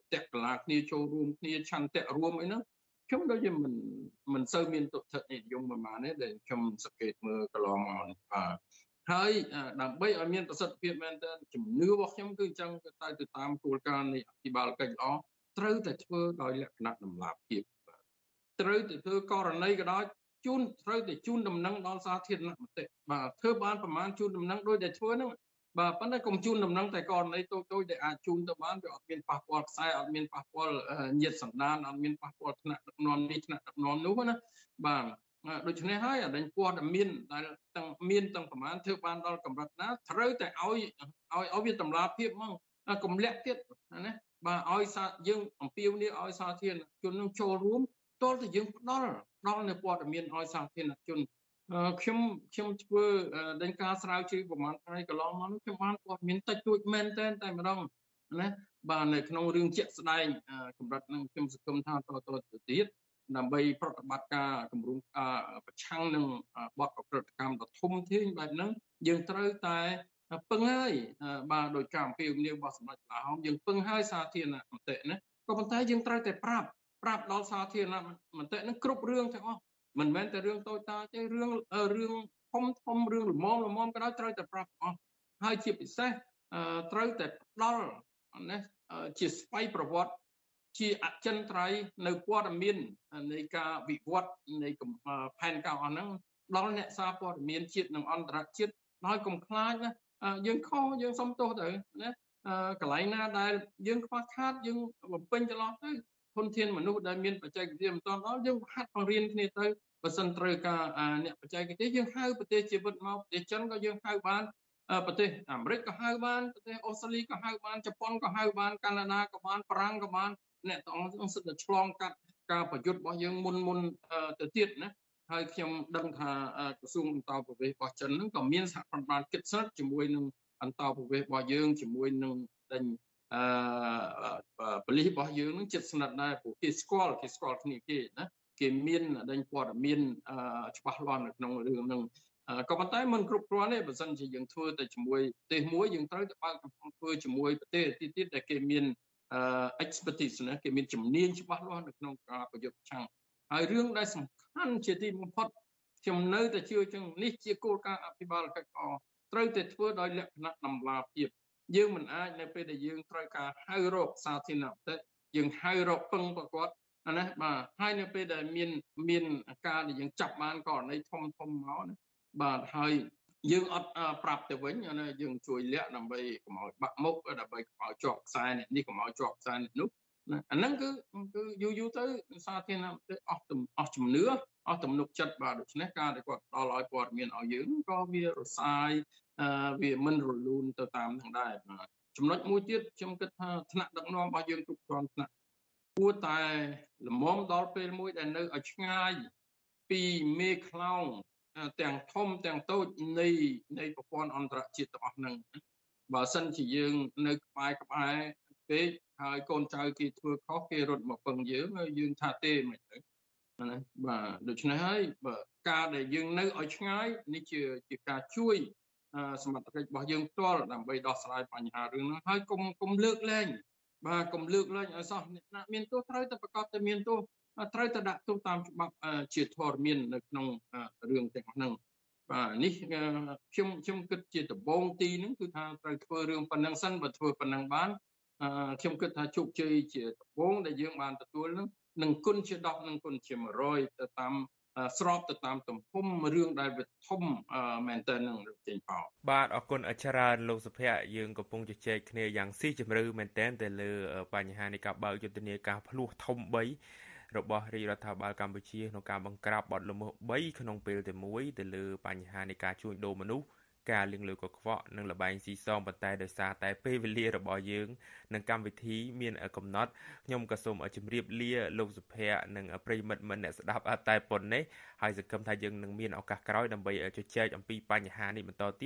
តិកលាគ្នាចូលរួមគ្នាឆន្ទៈរួមអីហ្នឹងខ្ញុំដូចជាមិនមិនសូវមានទុតិយនិយមប្រហែលទេដែលខ្ញុំសង្កេតមើលកន្លងមកនេះបាទហើយដើម្បីឲ្យមានប្រសិទ្ធភាពមែនទែនជំនឿរបស់ខ្ញុំគឺអញ្ចឹងទៅទៅតាមគោលការណ៍នៃអភិបាលកិច្ចល្អត្រូវតែធ្វើដោយលក្ខណៈតម្លាភាពត្រូវតែធ្វើករណីក៏ដោយជូនត្រូវតែជូនដំណឹងដល់សាធារណមតិបាទធ្វើបានប្រមាណជូនដំណឹងដោយតែធ្វើហ្នឹងបាទប៉ុន្តែកុំជូនដំណឹងតែករណីតូចៗដែលអាចជូនទៅបានវាអត់មានប៉ះពាល់ខ្សែអត់មានប៉ះពាល់ញាតិសន្តានអត់មានប៉ះពាល់ថ្នាក់ដឹកនាំនេះថ្នាក់ដឹកនាំនោះណាបាទដូច្នេះហើយអរិញព័ត៌មានដែលទាំងមានទាំងប្រមាណធ្វើបានដល់កម្រិតណាត្រូវតែឲ្យឲ្យឲ្យវាតម្លាភាពហ្មងកុំលាក់ទៀតណាបាទឲ្យសាយើងអំពាវនាវឲ្យសាធារណជននឹងចូលរួមតលតែយើងផ្ដល់ផ្ដល់នៅព័ត៌មានឲ្យសាធារណជនខ្ញុំខ្ញុំធ្វើដេញការស្រាវជ្រាវប្រហែលថ្ងៃកន្លងមកខ្ញុំបានព័ត៌មានតិចតួចមែនតែនតែម្ដងណាបាទនៅក្នុងរឿងជាក់ស្ដែងកម្រិតនឹងខ្ញុំសង្ឃឹមថាតទៅទៀតដើម្បីប្រតិបត្តិការគម្រោងប្រឆាំងនឹងបទអក្រិតកម្មដ៏ធំធេងបែបហ្នឹងយើងត្រូវតែពឹងហើយបាទដោយការអំពាវនាវរបស់សម្ដេចកន្លហោមយើងពឹងហើយសាធារណមតិណាក៏ប៉ុន្តែយើងត្រូវតែប្រាប់ប្រាប់ដល់សាធារណមតិហ្នឹងគ្រប់រឿងទាំងអស់មិនមែនតែរឿងតូចតាចទេរឿងរឿងធំធំរឿងល្មមល្មមក៏ដោយត្រូវតែប្រាប់អស់ហើយជាពិសេសត្រូវតែផ្ដល់ណាជាស្វ័យប្រវត្តិជាអចិន្ត្រៃយ៍នៅព័ត៌មាននៃការវិវត្តនៃផែនការអស់ហ្នឹងដល់អ្នកសារព័ត៌មានជាតិនិងអន្តរជាតិដោយកុំខ្លាចណាយើងខុសយើងសុំទោសទៅណាកន្លែងណាដែលយើងខ្វះខាតយើងបំពេញចន្លោះទៅធនធានមនុស្សដែលមានបច្ចេកវិទ្យាមិនទាន់ដល់យើងហាត់បង្រៀនគ្នាទៅបើសិនត្រូវការអ្នកបច្ចេកវិទ្យាយើងហៅប្រទេសជីវិតមកប្រទេសចិនក៏យើងហៅបានប្រទេសអាមេរិកក៏ហៅបានប្រទេសអូស្ត្រាលីក៏ហៅបានជប៉ុនក៏ហៅបានកាណាដាក៏បានបារាំងក៏បានអ្នកទាំងអស់សិតតែឆ្លងកាត់ការប្រយុទ្ធរបស់យើងមុនមុនទៅទៀតណាហើយខ្ញុំដឹងថាក្រសួងអន្តរប្រវេសន៍របស់ចិនហ្នឹងក៏មានសហប្រតិបត្តិកិច្ចស្និទ្ធជាមួយនឹងអន្តរប្រវេសន៍របស់យើងជាមួយនឹងដេញអឺប៉ូលីសរបស់យើងនឹងជិតស្និទ្ធដែរព្រោះគេស្គាល់គេស្គាល់គ្នាគេណាគេមានដេញព័ត៌មានច្បាស់លាស់នៅក្នុងរឿងហ្នឹងក៏ប៉ុន្តែមិនគ្រប់គ្រាន់ទេបើមិនជាយើងធ្វើតែជាមួយប្រទេសមួយយើងត្រូវតែបើកកំប៉ុងធ្វើជាមួយប្រទេសទៀតទៀតដែលគេមានexpertise ណាគេមានជំនាញច្បាស់លាស់នៅក្នុងការប្រយុទ្ធប្រឆាំងហើយរឿងដែលសំខាន់ជាទីបំផុតខ្ញុំនៅតែជឿចឹងនេះជាគោលការណ៍អភិបាលកិច្ចល្អត្រូវតែធ្វើដោយលក្ខណៈតម្លាភាពយើងមិនអាចនៅពេលដែលយើងត្រូវការហៅរកសាធារណមតិយើងហៅរកពឹងប្រកបណាបាទហើយនៅពេលដែលមានមានការដែលយើងចាប់បានករណីធំធំមកណាបាទហើយយើងអត់ប្រាប់ទៅវិញណាយើងជួយលាក់ដើម្បីកុំឲ្យបាក់មុខដើម្បីកុំឲ្យជាប់ខ្សែនេះកុំឲ្យជាប់ខ្សែនេះនោះណាអាហ្នឹងគឺគឺយូរយូរទៅសាធារណមតិអស់អស់ជំនឿអស់ទំនុកចិត្តបាទដូច្នេះការដែលគាត់ផ្ដល់ឲ្យព័ត៌មានឲ្យយើងក៏វារសាយវាមិនរលូនទៅតាមនឹងដែរបាទចំណុចមួយទៀតខ្ញុំគិតថាថ្នាក់ដឹកនាំរបស់យើងគ្រប់គ្រាន់ថ្នាក់គួរតែលំមដល់ពេលមួយដែលនៅឲ្យឆ្ងាយពីមេខ្លោងទាំងធំទាំងតូចនៃនៃប្រព័ន្ធអន្តរជាតិទាំងអស់ហ្នឹងបើសិនជាយើងនៅក្បែរក្បែរពេកហើយកូនចៅគេធ្វើខុសគេរត់មកពឹងយើងហើយយើងថាទេមិនទៅណាបាទដូច្នេះហើយបើការដែលយើងនៅឲ្យឆ្ងាយនេះជាជាការជួយសមត្ថកិច្ចរបស់យើងផ្ទាល់ដើម្បីដោះស្រាយបញ្ហារឿងហ្នឹងហើយកុំកុំលើកលែងបាទកុំលើកលែងឲ្យសោះអ្នកណាមានទោសត្រូវតែប្រកាសតែមានទោសត្រូវតែដាក់ទោសតាមច្បាប់ជាធរមាននៅក្នុងរឿងទាំងហ្នឹងបាទនេះខ្ញុំខ្ញុំគិតជាដំបូងទីហ្នឹងគឺថាត្រូវធ្វើរឿងប៉ុណ្ណឹងសិនបើធ្វើប៉ុណ្ណឹងបានខ្ញុំគិតថាជោគជ័យជាដំបូងដែលយើងបានទទួលហ្នឹងនឹងគុណជាដប់នឹងគុណជាមួយរយទៅតាមស្របទៅតាមទំហំរឿងដែលវាធំមែនតើនឹងចេញបោបាទអរគុណច្រើនលោកសុភ័ក្រយើងកំពុងជជែកគ្នាយ៉ាងស៊ីជម្រៅមែនតើទៅលើបញ្ហានៃការបើកយុទ្ធនាការភ្លោះធំបីរបស់រាជរដ្ឋាភិបាលកម្ពុជាក្នុងការបង្ក្រាបបទល្មើសបីក្នុងពេលតែមួយទៅលើបញ្ហានៃការជួញដូរមនុស្សការលាងលុយកខ្វក់និងលបែងស៊ីសងប៉ុន្តែដោយសារតែពេលវេលារបស់យើងនិងកម្មវិធីមានកំណត់ខ្ញុំក៏សូមជម្រាបលាលោកសុភ័ក្រនិងប្រិយមិត្តអ្នកស្ដាប់តែប៉ុណ្ណេះហើយសង្ឃឹមថាយើងនឹងមានឱកាសក្រោយដើម្បីជជែកអំពីបញ្ហានេះបន្តទៀត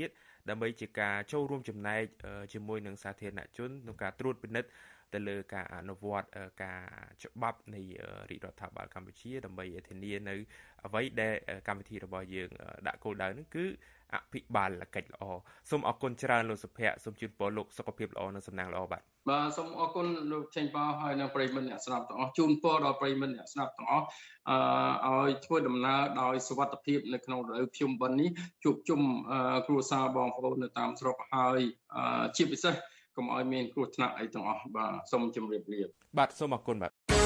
ដើម្បីជាការចូលរួមចំណែកជាមួយនឹងសាធារណជនក្នុងការត្រួតពិនិត្យទៅលើការអនុវត្តការច្បាប់នៃរាជរដ្ឋាភិបាលកម្ពុជាដើម្បីធានានៅអ្វីដែលកម្មវិធីរបស់យើងដាក់គោលដៅនោះគឺអភិបាលកិច្ចល្អសូមអរគុណច្រើនលោកសុភ័ក្រសូមជូនពរលោកសុខភាពល្អនិងសំណាងល្អបាទបាទសូមអរគុណលោកចេញប៉ោហើយនិងប្រិយមិត្តអ្នកស្ដាប់ទាំងអស់ជូនពរដល់ប្រិយមិត្តអ្នកស្ដាប់ទាំងអស់អឺឲ្យធ្វើដំណើរដោយសុវត្ថិភាពនៅក្នុងរដូវភ្ជុំបិណ្ឌនេះជួបជុំគ្រួសារបងប្អូននៅតាមស្រុកហើយជាពិសេសកុំឲ្យមានគ្រោះថ្នាក់អីទាំងអស់បាទសូមជម្រាបលាបាទសូមអរគុណបាទ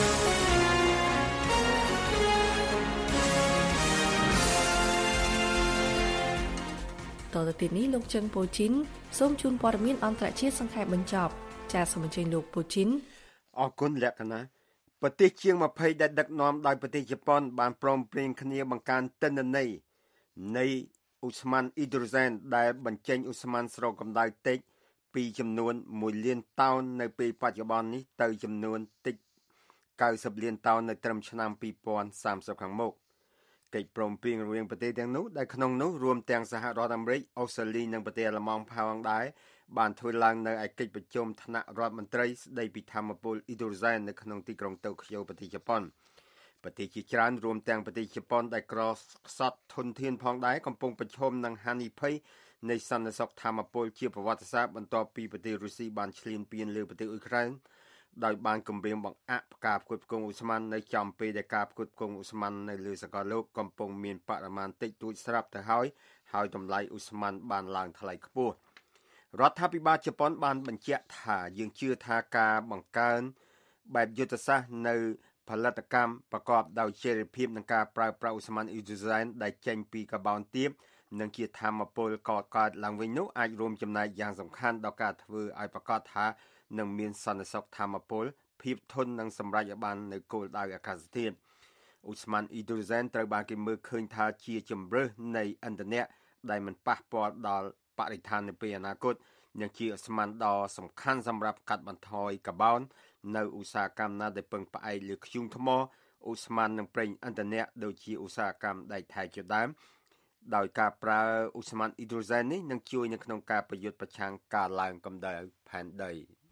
តទៅទីនេះលោកជឹងពូជីនសូមជូនព័ត៌មានអន្តរជាតិសង្ខេបបញ្ចប់ចាសសូមអញ្ជើញលោកពូជីនអរគុណលក្ខណៈប្រទេសជាងยี่สิบដែលដឹកនាំដោយប្រទេសជប៉ុនបានព្រមព្រៀងគ្នាបង្កើនទិន្នន័យនៃឧស្ម័នអ៊ីដ្រូសែនដែលបញ្ចេញឧស្ម័នស្រកកម្ដៅតិចពីចំនួនមួយលានតោននៅពេលបច្ចុប្បន្ននេះទៅចំនួនតិច90លានតោននៅត្រឹមឆ្នាំยี่สิบสามสิบខាងមុខកិច្ចព្រមព្រៀងរវាងប្រទេសទាំងនោះដែលក្នុងនោះរួមទាំងសហរដ្ឋអាមេរិកអូស្ត្រាលីនិងប្រទេសអាល្លឺម៉ង់ផងដែរបានធ្វើឡើងនៅឯកិច្ចប្រជុំថ្នាក់រដ្ឋមន្ត្រីស្ដីពីធម្មពលអ៊ីដ្រូសែននៅក្នុងទីក្រុងតូក្យូប្រទេសជប៉ុនប្រទេសជាច្រើនរួមទាំងប្រទេសជប៉ុនដែលក្រខ្សត់ធនធានផងដែរកំពុងប្រឈមនឹងហានិភ័យនៃសន្តិសុខធម្មពលជាប្រវត្តិសាស្ត្របន្ទាប់ពីប្រទេសរុស្ស៊ីបានឈ្លានពានលើប្រទេសអ៊ុយក្រែនដោយបានគម្រាមបង្អាក់ការផ្គត់ផ្គង់ឧស្ម័ននៅចំពេលដែលការផ្គត់ផ្គង់ឧស្ម័ននៅលើសកលលោកកំពុងមានបរិមាណតិចតួចស្រាប់ទៅហើយហើយតម្លៃឧស្ម័នបានឡើងថ្លៃខ្ពស់រដ្ឋាភិបាលជប៉ុនបានបញ្ជាក់ថាយើងជឿថាការបង្កើនបែបយុទ្ធសាស្ត្រនៅផលិតកម្មប្រកបដោយចីរភាពនឹងការប្រើប្រាស់ឧស្ម័នអ៊ីដ្រូសែនដែលចេញពីកាបូនទាបនិងជាធម្មពលកកើតឡើងវិញនោះអាចរួមចំណែកយ៉ាងសំខាន់ដល់ការធ្វើឲ្យប្រកាសថានឹងមានសន្តិសុខធម្មពលភាពធន់និងសម្រេចឲ្យបាននៅគោលដៅអាកាសធាតុឧស្ម័នអ៊ីដ្រូសែនត្រូវបានគេមើលឃើញថាជាជំរើសនៃឥន្ធនៈដែលមិនប៉ះពាល់ដល់បរិស្ថាននៅពេលអនាគតនិងជាឧស្ម័នដ៏សំខាន់សម្រាប់កាត់បន្ថយកាបូននៅឧស្សាហកម្មណាដែលពឹងផ្អែកលើធ្យូងថ្មឧស្ម័ននិងប្រេងឥន្ធនៈដូចជាឧស្សាហកម្មដែកថែជាដើមដោយការប្រើឧស្ម័នអ៊ីដ្រូសែននេះនឹងជួយនៅក្នុងការប្រយុទ្ធប្រឆាំងការឡើងកម្ដៅផែនដី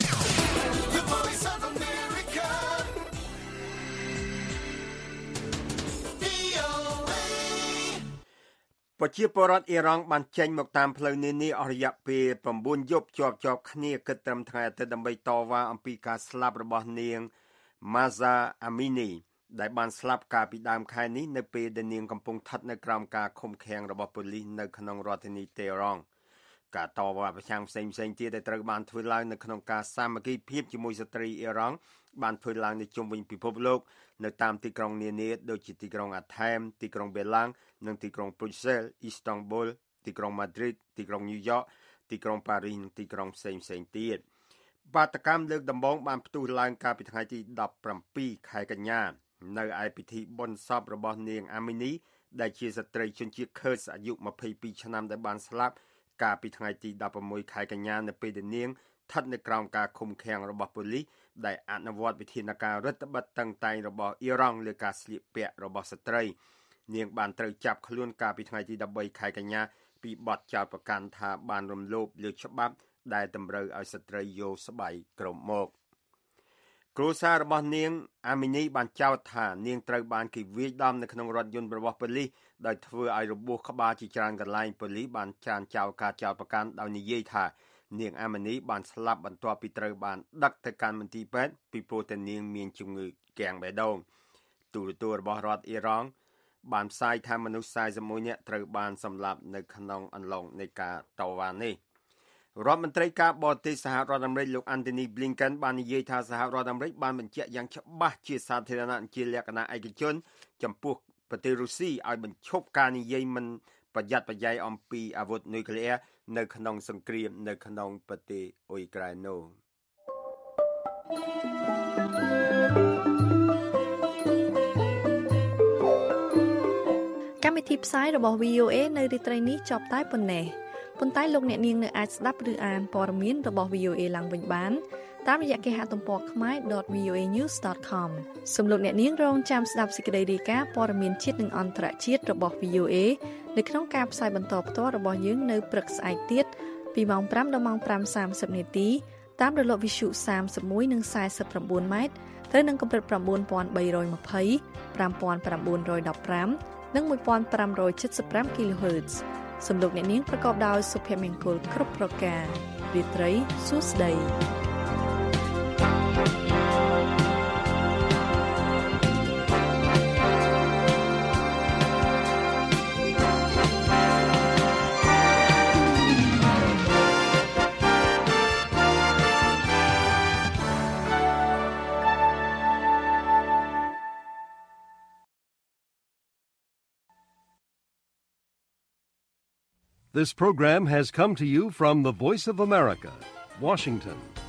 ប្រជាពលរដ្ឋអ៊ីរ៉ង់បានចេញមកតាមផ្លូវនានាអស់រយៈពេលnineយប់ជាប់ជាប់គ្នាគិតត្រឹមថ្ងៃអាទិត្យដើម្បីតវ៉ាអំពីការស្លាប់របស់នាង Mahsa Amini ដែលបានស្លាប់កាលពីដើមខែនេះនៅពេលដែលនាងកំពុងស្ថិតនៅក្រោមការឃុំឃាំងរបស់ប៉ូលីសនៅក្នុងរដ្ឋធានីតេហ៍រ៉ង់ការតវ៉ាប្រឆាំងផ្សេងផ្សេងទៀតដែលត្រូវបានធ្វើឡើងនៅក្នុងការសាមគ្គីភាពជាមួយស្ត្រីអ៊ីរ៉ង់បានធ្វើឡើងនៅជុំវិញពិភពលោកនៅតាមទីក្រុងនានាដូចជាទីក្រុងអាថែមទីក្រុងបេឡាំងនិងទីក្រុងប្រូសែលអ៊ីស្តង់ប៊ុលទីក្រុងម៉ាឌ្រីតទីក្រុងញូវយ៉កទីក្រុងប៉ារីសនិងទីក្រុងផ្សេងផ្សេងទៀតបាតកម្មលើកដំបូងបានផ្ទុះឡើងកាលពីថ្ងៃទីseventeenខែកញ្ញានៅឯពិធីបុណ្យសពរបស់នាងអាមីនីដែលជាស្ត្រីជនជាតិឃឺតអាយុtwenty-twoឆ្នាំដែលបានស្លាប់កាលពីថ្ងៃទីsixteenខែកញ្ញានៅពេលដែលនាងស្ថិតនៅក្រោមការឃុំឃាំងរបស់ប៉ូលីសដែលអនុវត្តវិធានការរដ្ឋបិទតឹងតែងរបស់អ៊ីរ៉ង់លើការស្លៀកពាក់របស់ស្ត្រីនាងបានត្រូវចាប់ខ្លួនកាលពីថ្ងៃទីthirteenខែកញ្ញាពីបទចោទប្រកាន់ថាបានរំលោភលើច្បាប់ដែលតម្រូវឲ្យស្ត្រីយកស្បៃក្រោមមកគ្រួសាររបស់នាងអាមីនីបានចោទថានាងត្រូវបានគេវាយដំនៅក្នុងរថយន្តរបស់ប៉ូលីសដោយធ្វើឲ្យរបួសក្បាលជាច្រើនកន្លែងប៉ូលីសបានចានចោលការចោទប្រកាន់ដោយនិយាយថានាងអាមីនីបានស្លាប់បន្ទាប់ពីត្រូវបានដឹកទៅកាន់មន្ទីរពេទ្យពីព្រោះតែនាងមានជំងឺគាំងបេះដូងទូរទស្សន៍របស់រដ្ឋអ៊ីរ៉ង់បានផ្សាយថាមនុស្សforty-oneនាក់ត្រូវបានសម្លាប់នៅក្នុងអន្លង់នៃការតវ៉ានេះរដ្ឋមន្ត្រីការបរទេសសហរដ្ឋអាមេរិកលោក Antony Blinken បាននិយាយថាសហរដ្ឋអាមេរិកបានបញ្ជាក់យ៉ាងច្បាស់ជាសាធារណៈជាលក្ខណៈឯកជនចំពោះប្រទេសរុស្ស៊ីឲ្យបញ្ឈប់ការនិយាយមិនប្រយ័ត្នប្រយែងអំពីអាវុធនុយក្លេអ៊ែរនៅក្នុងសង្គ្រាមនៅក្នុងប្រទេសអ៊ុយក្រែននោះកម្មវិធីផ្សាយរបស់ វី អូ เอ នៅរាត្រីនេះចប់តែប៉ុណ្ណេះប៉ុន្តែលោកអ្នកនាងនៅអាចស្ដាប់ឬអានព័ត៌មានរបស់ វី អូ เอ ឡើងវិញបានតាមរយៈគេហទំព័រ khmae dot v o a news dot com សូមលោកអ្នកនាងរងចាំស្ដាប់សេចក្តីរាយការណ៍ព័ត៌មានជាតិនិងអន្តរជាតិរបស់ វី អូ เอនៅក្នុងការផ្សាយបន្តផ្ទាល់របស់យើងនៅព្រឹកស្អែកទៀតពីម៉ោងប្រាំដល់ម៉ោងប្រាំសាមសិបនាទីតាមរលកវិទ្យុសាមសិបមួយនិងខ្សែសិប៩ម៉ែត្រត្រូវនឹងកម្រិត៩,៣២០ ៥,៩១៥ និងmột nghìn năm trăm七十ห้า kHz សំឡេងអ្នកនាងប្រកបដោយសុភមង្គលគ្រប់ប្រការរាត្រីសួស្តី This program has come to you from the Voice of America, Washington.